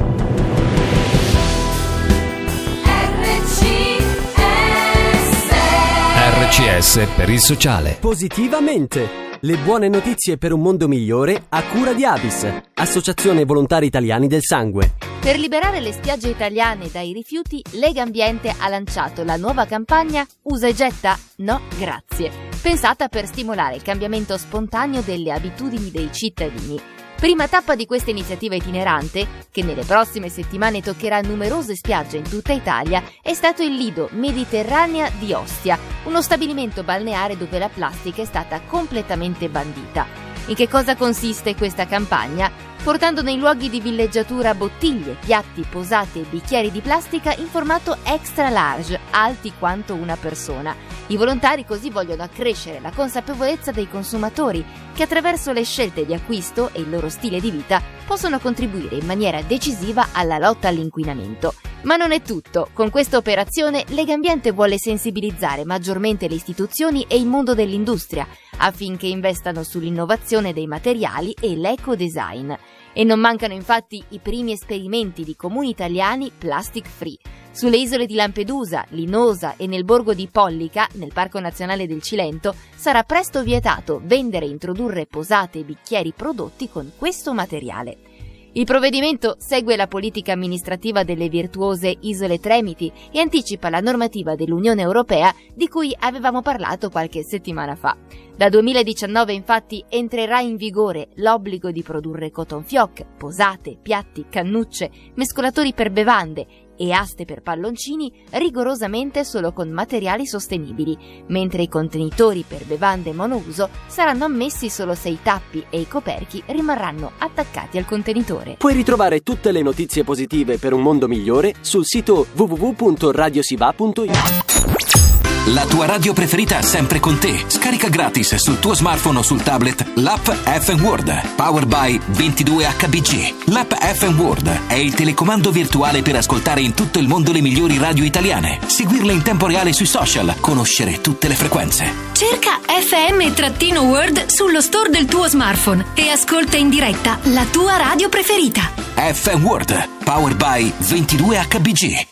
R C S per il sociale. Positivamente. Le buone notizie per un mondo migliore a cura di Avis, Associazione Volontari Italiani del Sangue. Per liberare le spiagge italiane dai rifiuti, Legambiente ha lanciato la nuova campagna Usa e getta? No, grazie. Pensata per stimolare il cambiamento spontaneo delle abitudini dei cittadini. Prima tappa di questa iniziativa itinerante, che nelle prossime settimane toccherà numerose spiagge in tutta Italia, è stato il Lido Mediterranea di Ostia, uno stabilimento balneare dove la plastica è stata completamente bandita. In che cosa consiste questa campagna? Portando nei luoghi di villeggiatura bottiglie, piatti, posate e bicchieri di plastica in formato extra large, alti quanto una persona. I volontari così vogliono accrescere la consapevolezza dei consumatori, che attraverso le scelte di acquisto e il loro stile di vita possono contribuire in maniera decisiva alla lotta all'inquinamento. Ma non è tutto. Con questa operazione Legambiente vuole sensibilizzare maggiormente le istituzioni e il mondo dell'industria, affinché investano sull'innovazione dei materiali e l'eco-design. E non mancano infatti i primi esperimenti di comuni italiani plastic free. Sulle isole di Lampedusa, Linosa e nel borgo di Pollica, nel Parco Nazionale del Cilento, sarà presto vietato vendere e introdurre posate e bicchieri prodotti con questo materiale. Il provvedimento segue la politica amministrativa delle virtuose Isole Tremiti e anticipa la normativa dell'Unione Europea di cui avevamo parlato qualche settimana fa. Da duemiladiciannove infatti entrerà in vigore l'obbligo di produrre cotton fioc, posate, piatti, cannucce, mescolatori per bevande e aste per palloncini rigorosamente solo con materiali sostenibili, mentre i contenitori per bevande monouso saranno ammessi solo se i tappi e i coperchi rimarranno attaccati al contenitore. Puoi ritrovare tutte le notizie positive per un mondo migliore sul sito w w w punto radiosiva punto i t. La tua radio preferita è sempre con te. Scarica gratis sul tuo smartphone o sul tablet l'app F M World, powered by ventidue H B G. L'app F M World è il telecomando virtuale per ascoltare in tutto il mondo le migliori radio italiane, seguirle in tempo reale sui social, conoscere tutte le frequenze. Cerca F M-World sullo store del tuo smartphone e ascolta in diretta la tua radio preferita. F M World, powered by ventidue H B G.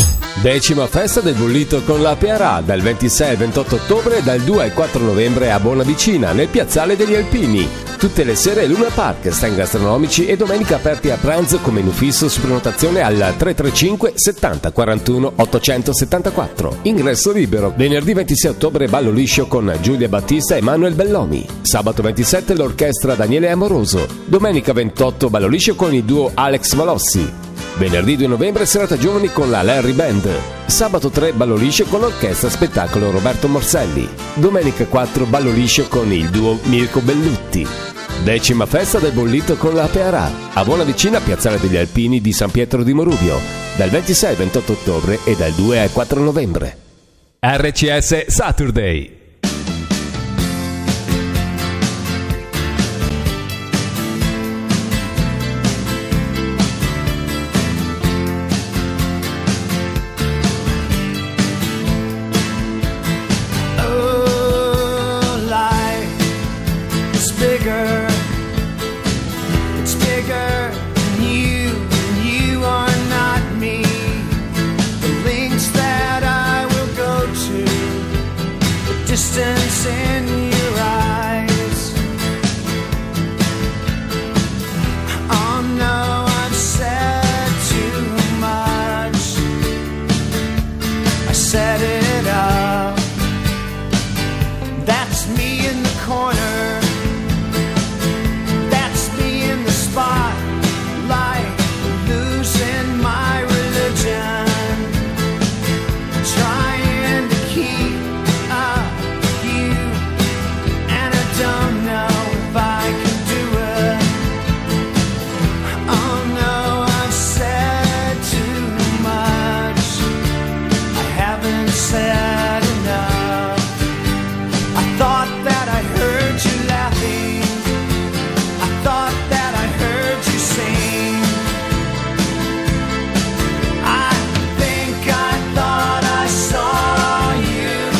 Decima festa del bollito con la P R A dal ventisei al ventotto ottobre e dal due al quattro novembre a Bonavicina nel piazzale degli Alpini. Tutte le sere Luna Park, stand gastronomici e domenica aperti a pranzo con menù fisso su prenotazione al tre tre cinque settanta quarantuno ottocentosettantaquattro. Ingresso libero. Venerdì ventisei ottobre ballo liscio con Giulia Battista e Manuel Bellomi. Sabato ventisette l'orchestra Daniele Amoroso. Domenica ventotto ballo liscio con il duo Alex Malossi. Venerdì due novembre serata giovani con la Larry Band. Sabato tre ballo liscio con l'orchestra spettacolo Roberto Morselli. Domenica quattro ballo liscio con il duo Mirko Bellutti. Decima festa del bollito con la P R A a Bonavicina, piazzale degli Alpini di San Pietro di Morubio, dal ventisei al ventotto ottobre e dal due al quattro novembre. R C S Saturday. It's bigger than you, and you are not me. loose in your eyes. Oh no, I've said too much. I set it up. That's me in the corner. That's me in the spotlight, losing my religion, trying to keep up you, and I don't know if I can do it. Oh no, I've said too much. I haven't said enough. I thought that I heard you laughing. I thought that I heard you sing. I think I thought I saw you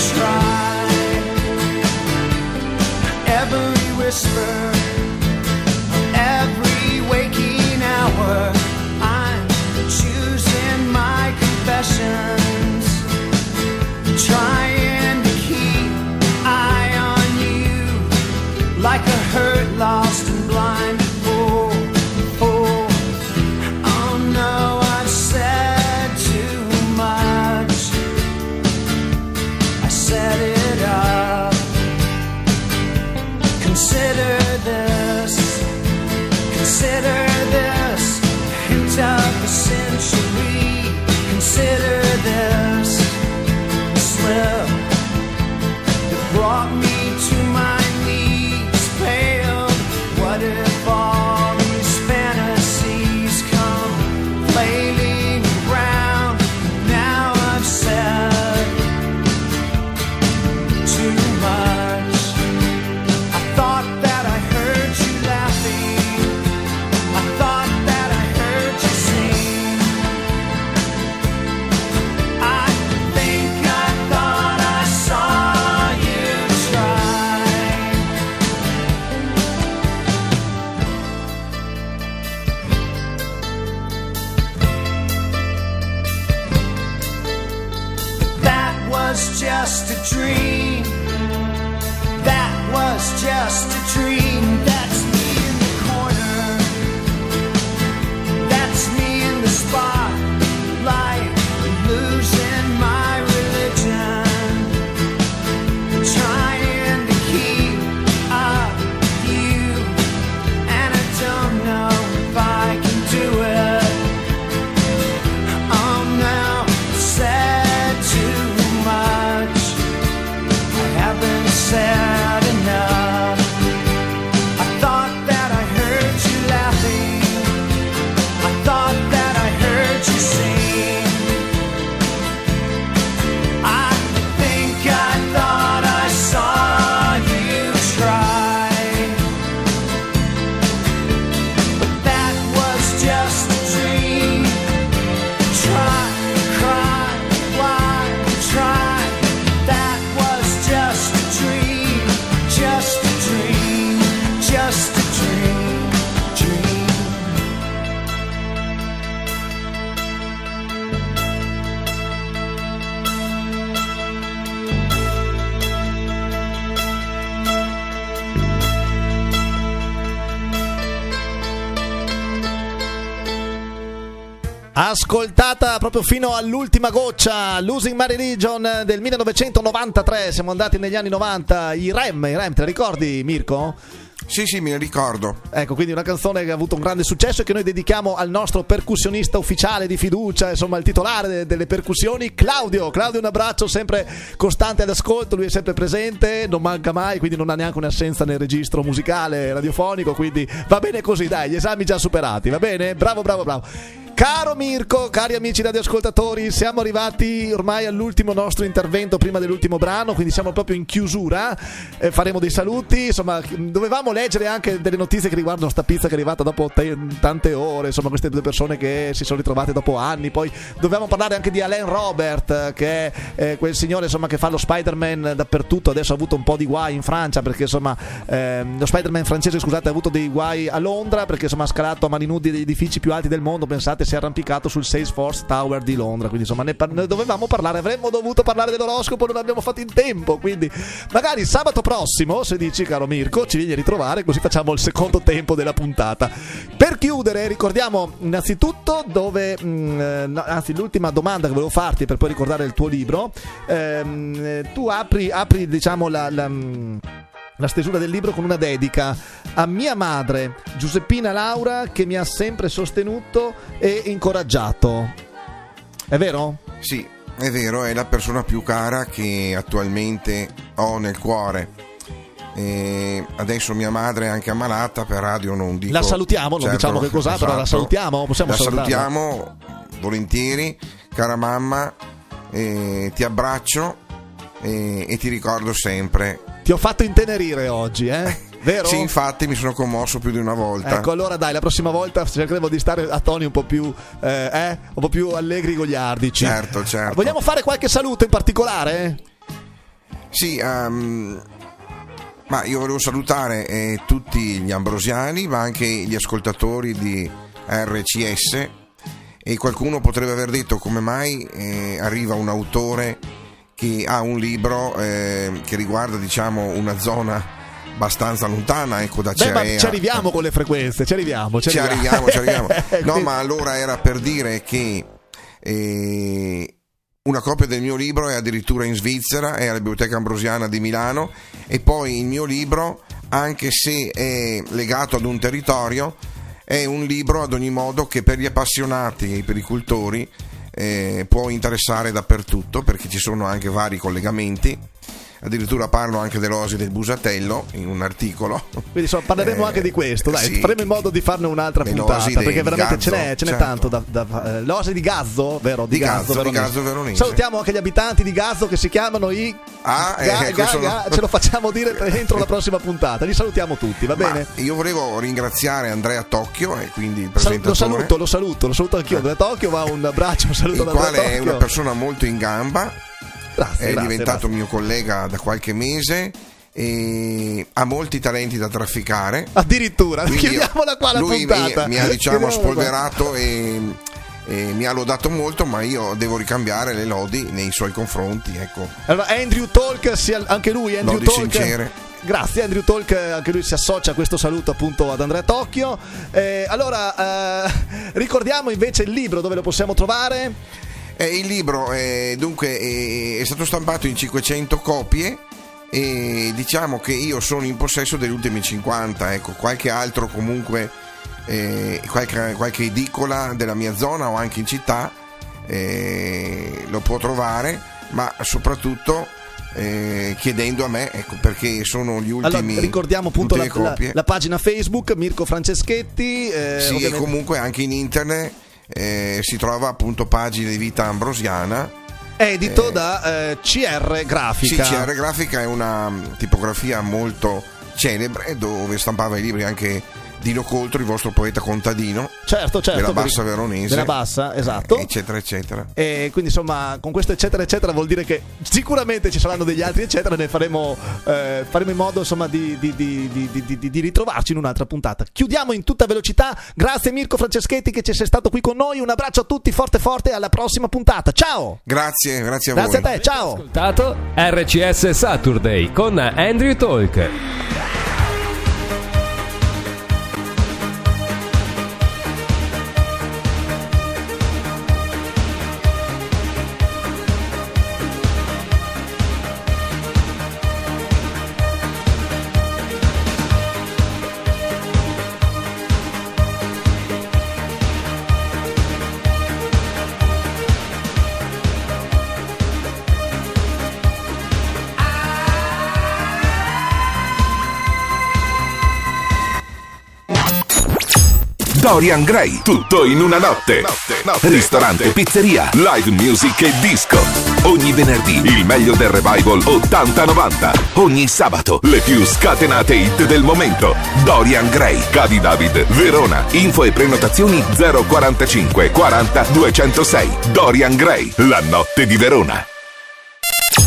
try. Every whisper, every waking hour, I'm choosing my confessions, trying to keep eye on you, like a hurt, lost and blind fool. fool. Oh no, I've said too much. I set it up. Consider this, consider this, hint of a century. Consider this slip that brought me to my knees, pale. What if all these fantasies come flailing around? Now I've said too much. I thought that I heard you laughing. I thought that I heard you sing. I think I thought I saw you try. That was just a dream. That was just a dream. That's me in the corner. That's me in the spotlight, losing my religion, trying to keep up you, and I don't know if I can do it. Oh no, said too much. I haven't said enough. I thought that I heard you laughing. I thought that I heard you sing. I think I thought I saw you try. But that was just a dream. Try, cry, why, try. That was just a dream. Just a dream. Just a dream. Dream. Ascoltata proprio fino all'ultima goccia, Losing My Religion del millenovecentonovantatré. Siamo andati negli anni novanta. I Rem, i Rem, te la ricordi, Mirko? Sì, sì, me ne ricordo. Ecco, quindi una canzone che ha avuto un grande successo e che noi dedichiamo al nostro percussionista ufficiale di fiducia, insomma il titolare de- delle percussioni, Claudio. Claudio, un abbraccio, sempre costante all'ascolto, lui è sempre presente, non manca mai, quindi non ha neanche un'assenza nel registro musicale radiofonico, quindi va bene così, dai, gli esami già superati, va bene? Bravo, bravo, bravo. Caro Mirko, cari amici radioascoltatori, siamo arrivati ormai all'ultimo nostro intervento prima dell'ultimo brano, quindi siamo proprio in chiusura, eh, faremo dei saluti, insomma dovevamo leggere anche delle notizie che riguardano sta pizza che è arrivata dopo t- tante ore, insomma queste due persone che si sono ritrovate dopo anni, poi dovevamo parlare anche di Alain Robert, che è eh, quel signore insomma che fa lo Spider-Man dappertutto, adesso ha avuto un po' di guai in Francia perché insomma eh, lo Spider-Man francese, scusate, ha avuto dei guai a Londra perché insomma ha scalato a mani nudi degli edifici più alti del mondo, pensate, si è arrampicato sul Salesforce Tower di Londra, quindi insomma ne, par- ne dovevamo parlare, avremmo dovuto parlare dell'oroscopo, non abbiamo fatto in tempo, quindi magari sabato prossimo, se dici caro Mirko, ci vieni a ritrovare, così facciamo il secondo tempo della puntata. Per chiudere ricordiamo innanzitutto dove mh, no, anzi l'ultima domanda che volevo farti per poi ricordare il tuo libro. Ehm, tu apri, apri diciamo la, la la stesura del libro con una dedica a mia madre Giuseppina Laura, che mi ha sempre sostenuto e incoraggiato. È vero? Sì, è vero, è la persona più cara che attualmente ho nel cuore. E adesso mia madre è anche ammalata, per radio non dico. La salutiamo, non certo, diciamo che cos'ha, esatto. Però la salutiamo, possiamo la salutarla? salutiamo volentieri, cara mamma, eh, ti abbraccio eh, e ti ricordo sempre. Ti ho fatto intenerire oggi, eh? Vero? Sì, infatti mi sono commosso più di una volta. Ecco, allora dai, la prossima volta cercheremo di stare a toni un po' più eh, eh, un po' più allegri, goliardici. Certo, certo. Vogliamo fare qualche saluto in particolare? Sì, um, ma io volevo salutare eh, tutti gli ambrosiani, ma anche gli ascoltatori di R C S, e qualcuno potrebbe aver detto come mai eh, arriva un autore che ha un libro eh, che riguarda, diciamo, una zona abbastanza lontana, ecco, da Cerea. Beh, ma ci arriviamo con le frequenze, ci arriviamo, ci, ci arriviamo, arriviamo, ci arriviamo. No, ma allora era per dire che eh, una copia del mio libro è addirittura in Svizzera, è alla Biblioteca Ambrosiana di Milano, e poi il mio libro, anche se è legato ad un territorio, è un libro ad ogni modo che per gli appassionati e per i cultori Eh, può interessare dappertutto, perché ci sono anche vari collegamenti. Addirittura parlo anche dell'oasi del Busatello in un articolo. Quindi insomma, parleremo eh, anche di questo, dai, sì. Faremo in modo di farne un'altra puntata, perché veramente Gazzo, ce n'è, ce n'è certo. tanto da, da, eh, l'oasi di Gazzo, vero? Di, di Gazzo, Gazzo, di Gazzo Veronese. Salutiamo anche gli abitanti di Gazzo, che si chiamano i ah, ga, eh, ga, sono... ga, ce lo facciamo dire entro la prossima puntata. Li salutiamo tutti, va bene? Ma io volevo ringraziare Andrea Tocchio, e quindi il presentatore. Lo saluto, lo saluto, lo saluto anch'io. Andrea Tocchio, va un abbraccio, un saluto il ad Andrea quale Tocchio. È una persona molto in gamba. Grazie, è grazie, diventato grazie. mio collega da qualche mese e ha molti talenti da trafficare. Addirittura, chiudiamola qua la lui puntata. Mi, mi ha diciamo spolverato e, e mi ha lodato molto, ma io devo ricambiare le lodi nei suoi confronti, ecco. Allora Andrew Talk, anche lui Andrew lodi Talk sincere. Grazie Andrew Talk, anche lui si associa a questo saluto appunto ad Andrea Tocchio. Eh, allora eh, ricordiamo invece il libro, dove lo possiamo trovare? Eh, il libro eh, dunque eh, è stato stampato in cinquecento copie, e diciamo che io sono in possesso degli ultimi cinquanta, ecco. Qualche altro comunque eh, qualche, qualche edicola della mia zona o anche in città eh, lo può trovare, ma soprattutto eh, chiedendo a me, ecco, perché sono gli ultimi. Allora, ricordiamo appunto la, la, copie. la pagina Facebook Mirko Franceschetti, eh, sì, ovviamente... e comunque anche in internet eh, si trova appunto Pagine di Vita Ambrosiana, edito eh, da eh, C R Grafica. Sì, C R Grafica è una tipografia molto celebre, dove stampava i libri anche Dino Coltro, il vostro poeta contadino, certo, certo, della Bassa Veronese, della Bassa, esatto, eccetera eccetera. E quindi insomma, con questo eccetera eccetera vuol dire che sicuramente ci saranno degli altri eccetera, ne faremo eh, faremo in modo insomma di, di, di, di, di, di ritrovarci in un'altra puntata. Chiudiamo in tutta velocità. Grazie Mirko Franceschetti che ci sei stato qui con noi, un abbraccio a tutti forte forte, alla prossima puntata, ciao. Grazie, grazie a grazie voi. Grazie a te, ciao. Ascoltato R C S Saturday con Andrew Talk. Dorian Gray, tutto in una notte. notte, notte Ristorante, notte. Pizzeria, live music e disco. Ogni venerdì il meglio del revival ottanta novanta. Ogni sabato le più scatenate hit del momento. Dorian Gray, Cadi David, Verona. Info e prenotazioni zero quarantacinque quaranta duecentosei. Dorian Gray, la notte di Verona.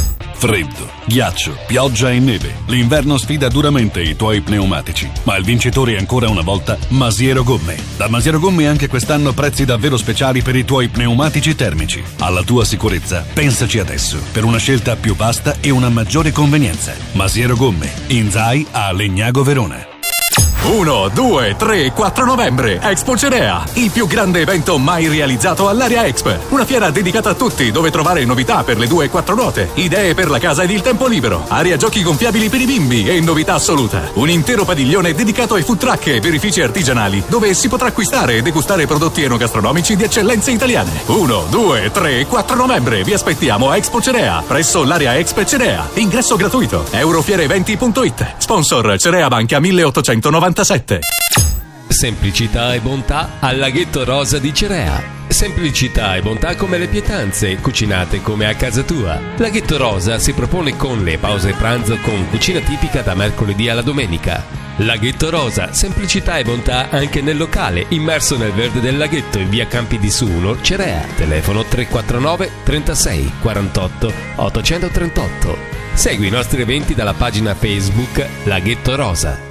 Freddo, ghiaccio, pioggia e neve. L'inverno sfida duramente i tuoi pneumatici, ma il vincitore è ancora una volta Masiero Gomme. Da Masiero Gomme anche quest'anno prezzi davvero speciali per i tuoi pneumatici termici. Alla tua sicurezza, pensaci adesso, per una scelta più vasta e una maggiore convenienza. Masiero Gomme, in Zai a Legnago Verona. uno, due, tre, quattro novembre, Expo Cerea, il più grande evento mai realizzato all'Area Expo. Una fiera dedicata a tutti, dove trovare novità per le due e quattro ruote, idee per la casa ed il tempo libero, area giochi gonfiabili per i bimbi e novità assoluta. Un intero padiglione dedicato ai food truck e birrifici artigianali, dove si potrà acquistare e degustare prodotti enogastronomici di eccellenze italiane. uno, due, tre, quattro novembre, vi aspettiamo a Expo Cerea, presso l'Area Expo Cerea. Ingresso gratuito. eurofiereeventi punto it. Sponsor Cerea Banca milleottocentonovantasette. Semplicità e bontà al laghetto rosa di Cerea. Semplicità e bontà come le pietanze, cucinate come a casa tua. Laghetto Rosa si propone con le pause pranzo con cucina tipica da mercoledì alla domenica. Laghetto Rosa, semplicità e bontà anche nel locale, immerso nel verde del laghetto in via Campi di Suno, Cerea. Telefono tre quattro nove trentasei quarantotto ottocentotrentotto. Segui i nostri eventi dalla pagina Facebook Laghetto Rosa.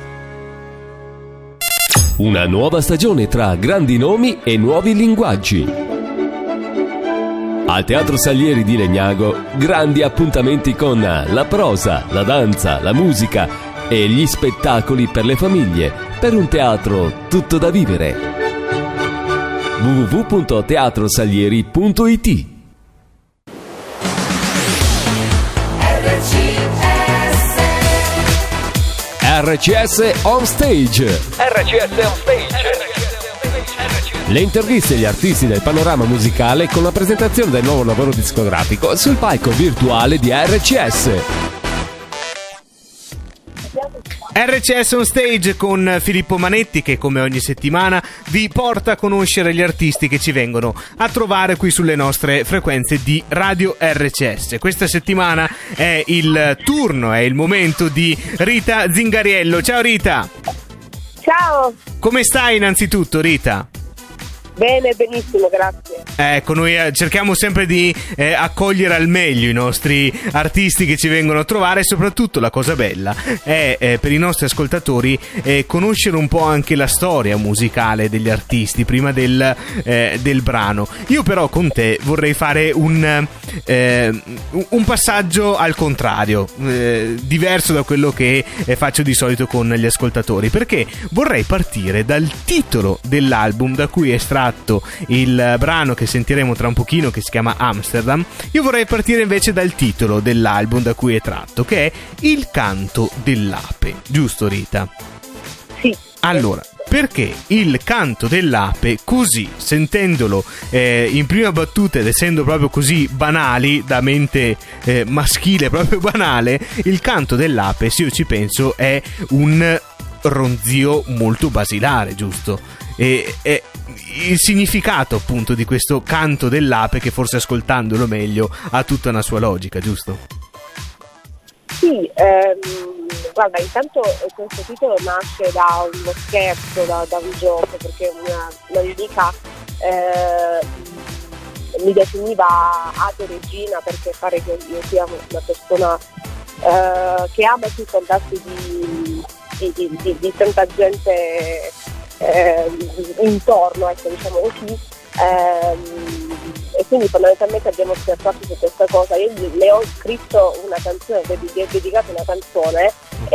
Una nuova stagione tra grandi nomi e nuovi linguaggi. Al Teatro Salieri di Legnago, grandi appuntamenti con la prosa, la danza, la musica e gli spettacoli per le famiglie, per un teatro tutto da vivere. w w w punto teatro salieri punto i t. R C S On Stage. R C S On Stage. Le interviste agli artisti del panorama musicale con la presentazione del nuovo lavoro discografico sul palco virtuale di R C S. R C S On Stage con Filippo Manetti, che come ogni settimana vi porta a conoscere gli artisti che ci vengono a trovare qui sulle nostre frequenze di Radio R C S. Questa settimana è il turno, è il momento di Rita Zingariello. Ciao Rita! Ciao! Come stai innanzitutto, Rita? Bene, benissimo, grazie. Ecco, noi cerchiamo sempre di eh, accogliere al meglio i nostri artisti che ci vengono a trovare, e soprattutto la cosa bella è eh, per i nostri ascoltatori eh, conoscere un po' anche la storia musicale degli artisti prima del, eh, del brano. Io però con te vorrei fare un, eh, un passaggio al contrario, eh, diverso da quello che eh, faccio di solito con gli ascoltatori, perché vorrei partire dal titolo dell'album da cui è estratto il brano che sentiremo tra un pochino, che si chiama Amsterdam. Io vorrei partire invece dal titolo dell'album da cui è tratto, che è Il canto dell'ape, giusto Rita? Sì. Allora, perché Il canto dell'ape, così sentendolo eh, in prima battuta ed essendo proprio così banali, da mente eh, maschile proprio banale, Il canto dell'ape, se io ci penso, è un ronzio molto basilare, giusto? E, e il significato appunto di questo canto dell'ape, che forse ascoltandolo meglio ha tutta una sua logica, giusto? Sì, ehm, guarda, intanto questo titolo nasce da uno scherzo, da, da un gioco, perché una, una mia amica eh, mi definiva Ape Regina, perché pare che io sia una persona eh, che ama più contarsi di, di, di, di, di tanta gente Eh, intorno, ecco, diciamo così, ehm, e quindi fondamentalmente abbiamo scherzato su questa cosa. Io le ho scritto una canzone, gli ho dedicato una canzone,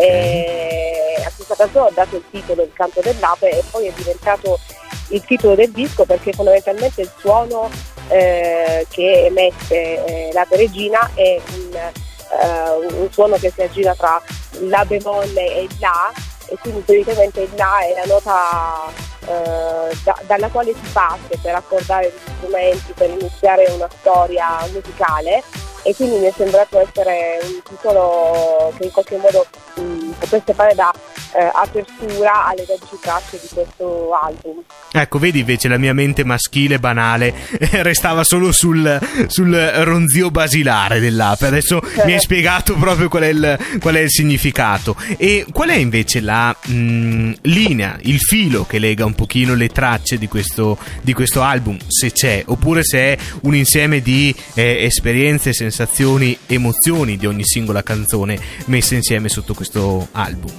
e a questa canzone ho dato il titolo Il canto dell'ape, e poi è diventato il titolo del disco, perché fondamentalmente il suono eh, che emette eh, l'ape regina è un, eh, un suono che si aggira tra la bemolle e il la, e quindi praticamente il La è la nota eh, da, dalla quale si parte per accordare gli strumenti, per iniziare una storia musicale, e quindi mi è sembrato essere un titolo che in qualche modo mh, potesse fare da eh, apertura alle dodici tracce di questo album. Ecco, vedi, invece la mia mente maschile banale restava solo sul, sul ronzio basilare dell'ape. Adesso mi hai spiegato proprio qual è il, qual è il significato. E qual è invece la mh, linea, il filo che lega un pochino le tracce di questo, di questo album, se c'è, oppure se è un insieme di eh, esperienze, sensazioni, emozioni di ogni singola canzone messe insieme sotto questo album?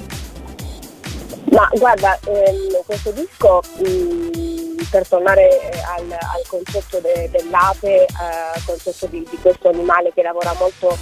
Ma guarda, ehm, questo disco, mh, per tornare al, al concetto de, dell'ape, al uh, concetto di, di questo animale che lavora molto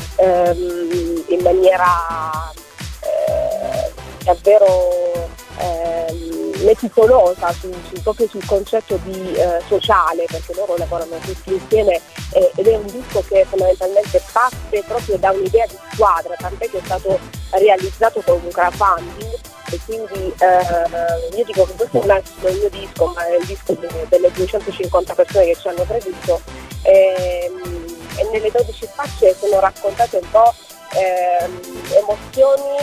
ehm, in maniera eh, davvero ehm, meticolosa su, su, proprio sul concetto di eh, sociale, perché loro lavorano tutti insieme, eh, ed è un disco che fondamentalmente parte proprio da un'idea di squadra, tant'è che è stato realizzato con un crowdfunding. E quindi eh, io dico che questo non è il mio disco, ma è il disco de, delle duecentocinquanta persone che ci hanno creduto, e, e nelle dodici tracce sono raccontate un po' eh, emozioni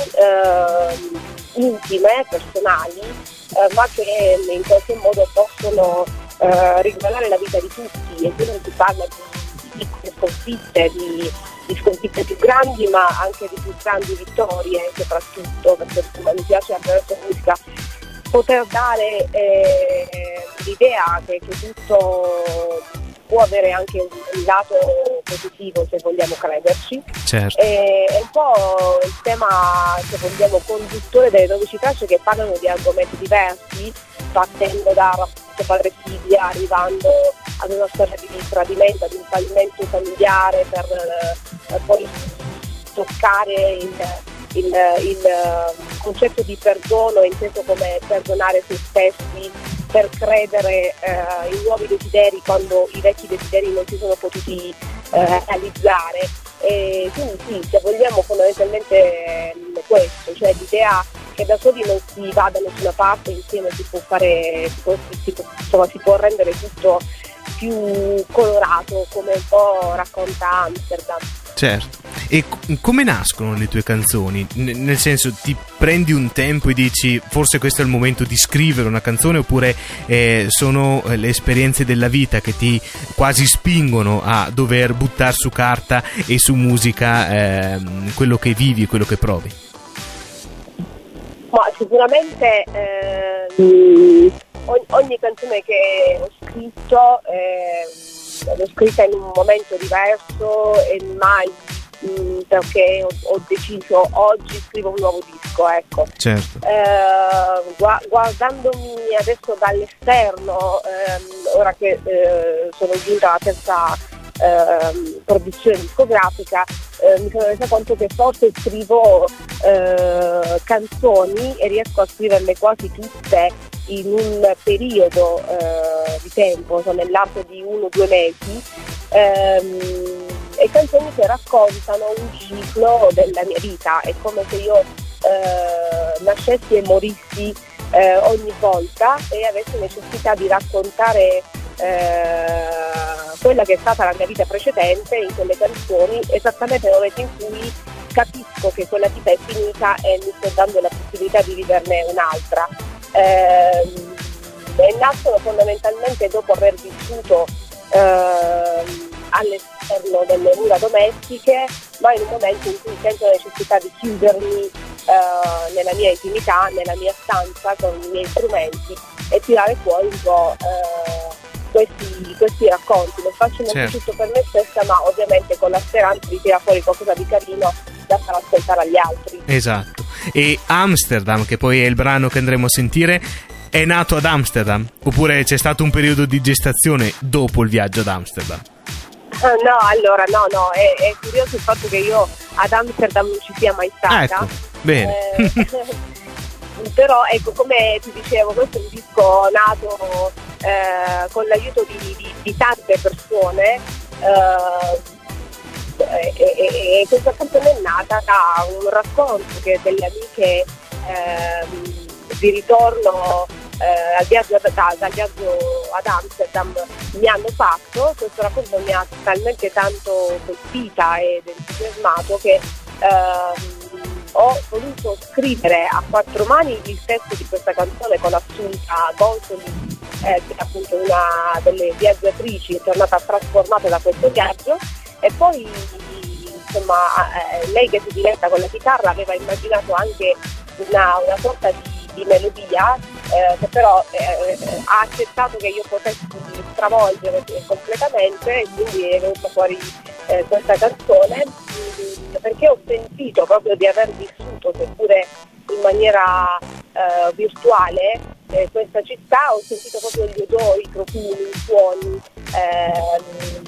eh, intime, personali, eh, ma che in qualche modo possono eh, riguardare la vita di tutti, e quindi si parla di piccole sconfitte, di di sconfitte più grandi, ma anche di più grandi vittorie, soprattutto perché mi piace attraverso la musica poter dare eh, l'idea che, che tutto può avere anche un lato positivo, se vogliamo crederci. Certo. E, è un po' il tema, se vogliamo, conduttore delle dodici tracce, che parlano di argomenti diversi, partendo da rapporto padre-figlia, arrivando ad una storia di tradimento, ad un fallimento familiare, per eh, poi toccare il, il, il concetto di perdono, inteso come perdonare se stessi per credere eh, in nuovi desideri quando i vecchi desideri non si sono potuti eh, realizzare. E quindi sì, se vogliamo, fondamentalmente eh, questo, cioè l'idea che da soli non si va da nessuna parte, insieme si può fare, si può, si può, insomma, si può rendere tutto più colorato, come un po' racconta Amsterdam. Certo. E c- come nascono le tue canzoni? N- nel senso, ti prendi un tempo e dici forse questo è il momento di scrivere una canzone, oppure eh, sono le esperienze della vita che ti quasi spingono a dover buttare su carta e su musica eh, quello che vivi e quello che provi? Ma sicuramente eh, ogni, ogni canzone che ho scritto eh, l'ho scritta in un momento diverso, e mai mh, perché ho, ho deciso oggi scrivo un nuovo disco, ecco. Certo. Eh, gu- guardandomi adesso dall'esterno, ehm, ora che eh, sono giunta alla terza eh, produzione discografica, eh, mi sono resa conto che forse scrivo eh, canzoni e riesco a scriverle quasi tutte in un periodo eh, di tempo, cioè nell'arco di uno o due mesi, ehm, e canzoni che raccontano un ciclo della mia vita. È come se io eh, nascessi e morissi eh, ogni volta, e avessi necessità di raccontare eh, quella che è stata la mia vita precedente in quelle canzoni, esattamente nel momento in cui capisco che quella vita è finita e mi sto dando la possibilità di viverne un'altra. Eh, e nascono fondamentalmente dopo aver vissuto eh, all'esterno delle mura domestiche, ma in un momento in cui sento la necessità di chiudermi eh, nella mia intimità, nella mia stanza con i miei strumenti, e tirare fuori un po' eh, questi, questi racconti. Lo faccio innanzitutto per me stessa, ma ovviamente con la speranza di tirare fuori qualcosa di carino da far ascoltare agli altri. Esatto. E Amsterdam, che poi è il brano che andremo a sentire, è nato ad Amsterdam, oppure c'è stato un periodo di gestazione dopo il viaggio ad Amsterdam? Uh, no, allora no, no, è, è curioso il fatto che io ad Amsterdam non ci sia mai stata. Ecco, bene. Eh, però ecco, come ti dicevo, questo è un disco nato eh, con l'aiuto di, di, di tante persone, eh, e, e, e questa canzone è nata da un racconto che delle amiche eh, di ritorno eh, al viaggio ad, da, dal viaggio ad Amsterdam mi hanno fatto. Questo racconto mi ha talmente tanto colpita ed entusiasmato che ehm, ho voluto scrivere a quattro mani il testo di questa canzone con Assunta Consoli, eh, che è appunto una delle viaggiatrici, è tornata trasformata da questo viaggio, e poi insomma eh, lei che si diletta con la chitarra aveva immaginato anche una, una sorta di, di melodia eh, che però eh, ha accettato che io potessi stravolgere completamente, e quindi è venuta fuori eh, questa canzone mh, perché ho sentito proprio di aver vissuto, seppure in maniera eh, virtuale, eh, questa città. Ho sentito proprio gli odori, i profumi, i suoni, eh,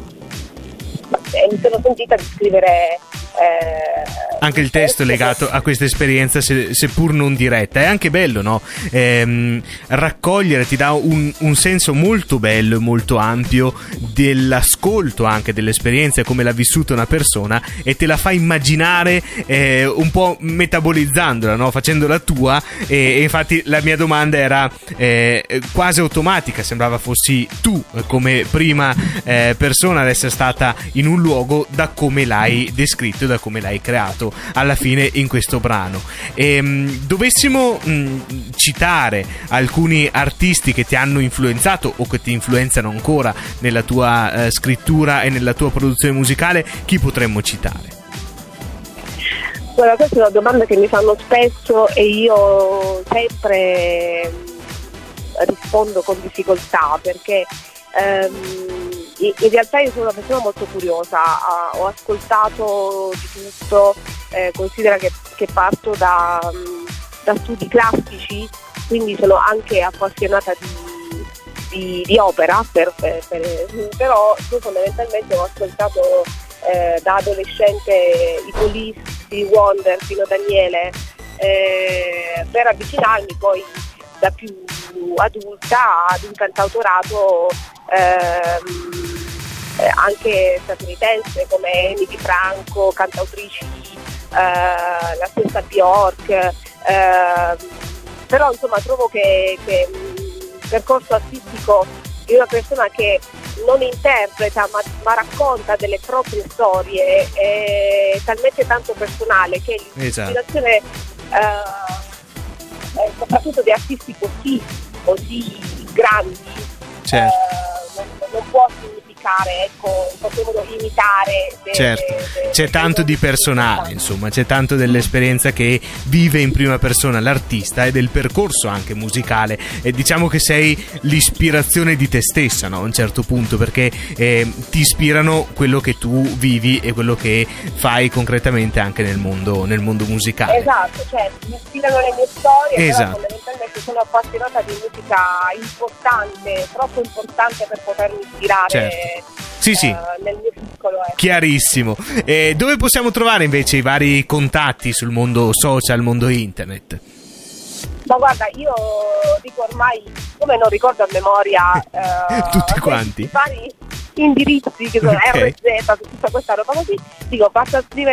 e mi sono sentita di scrivere eh, anche il testo è legato a questa esperienza, se, seppur non diretta. È anche bello, no? Ehm, raccogliere ti dà un, un senso molto bello e molto ampio dell'ascolto anche dell'esperienza e come l'ha vissuta una persona, e te la fa immaginare eh, un po' metabolizzandola, no? Facendola tua, e, e infatti la mia domanda era eh, quasi automatica, sembrava fossi tu come prima eh, persona ad essere stata in un luogo, da come l'hai descritto e da come l'hai creato alla fine in questo brano. E, mh, dovessimo mh, citare alcuni artisti che ti hanno influenzato o che ti influenzano ancora nella tua eh, scrittura e nella tua produzione musicale, chi potremmo citare? Guarda, questa è una domanda che mi fanno spesso e io sempre rispondo con difficoltà, perché ehm, in realtà io sono una persona molto curiosa, uh, ho ascoltato di tutto, eh, considera che, che parto da, um, da studi classici, quindi sono anche appassionata di, di, di opera, per, per, per, però io fondamentalmente ho ascoltato eh, da adolescente i Police, i Wonder, Pino Daniele, eh, per avvicinarmi poi da più adulta ad un cantautorato ehm, eh, anche statunitense come Emily Franco, cantautrici, eh, la stessa Bjork, eh, però insomma trovo che, che il percorso artistico di una persona che non interpreta ma, ma racconta delle proprie storie è talmente tanto personale che l'ispirazione esatto. eh, soprattutto di artisti così così grandi certo. eh, non, non può significare, ecco, in qualche modo imitare de, certo de, de, c'è de, tanto de, di personale, insomma c'è tanto dell'esperienza che vive in prima persona l'artista e del percorso anche musicale, e diciamo che sei l'ispirazione di te stessa, no? A un certo punto, perché eh, ti ispirano quello che tu vivi e quello che fai concretamente anche nel mondo, nel mondo musicale. Esatto, cioè mi ispirano le mie storie, esatto. Però fondamentalmente sono appassionata di musica importante, troppo importante per potermi ispirare certo. Sì, sì. Uh, nel mio piccolo. Eh. Chiarissimo. E dove possiamo trovare invece i vari contatti sul mondo social, mondo internet? Ma guarda, io dico ormai, come non ricordo a memoria uh, tutti quanti i vari indirizzi che sono okay. R Z, tutta questa roba così, dico basta scrivere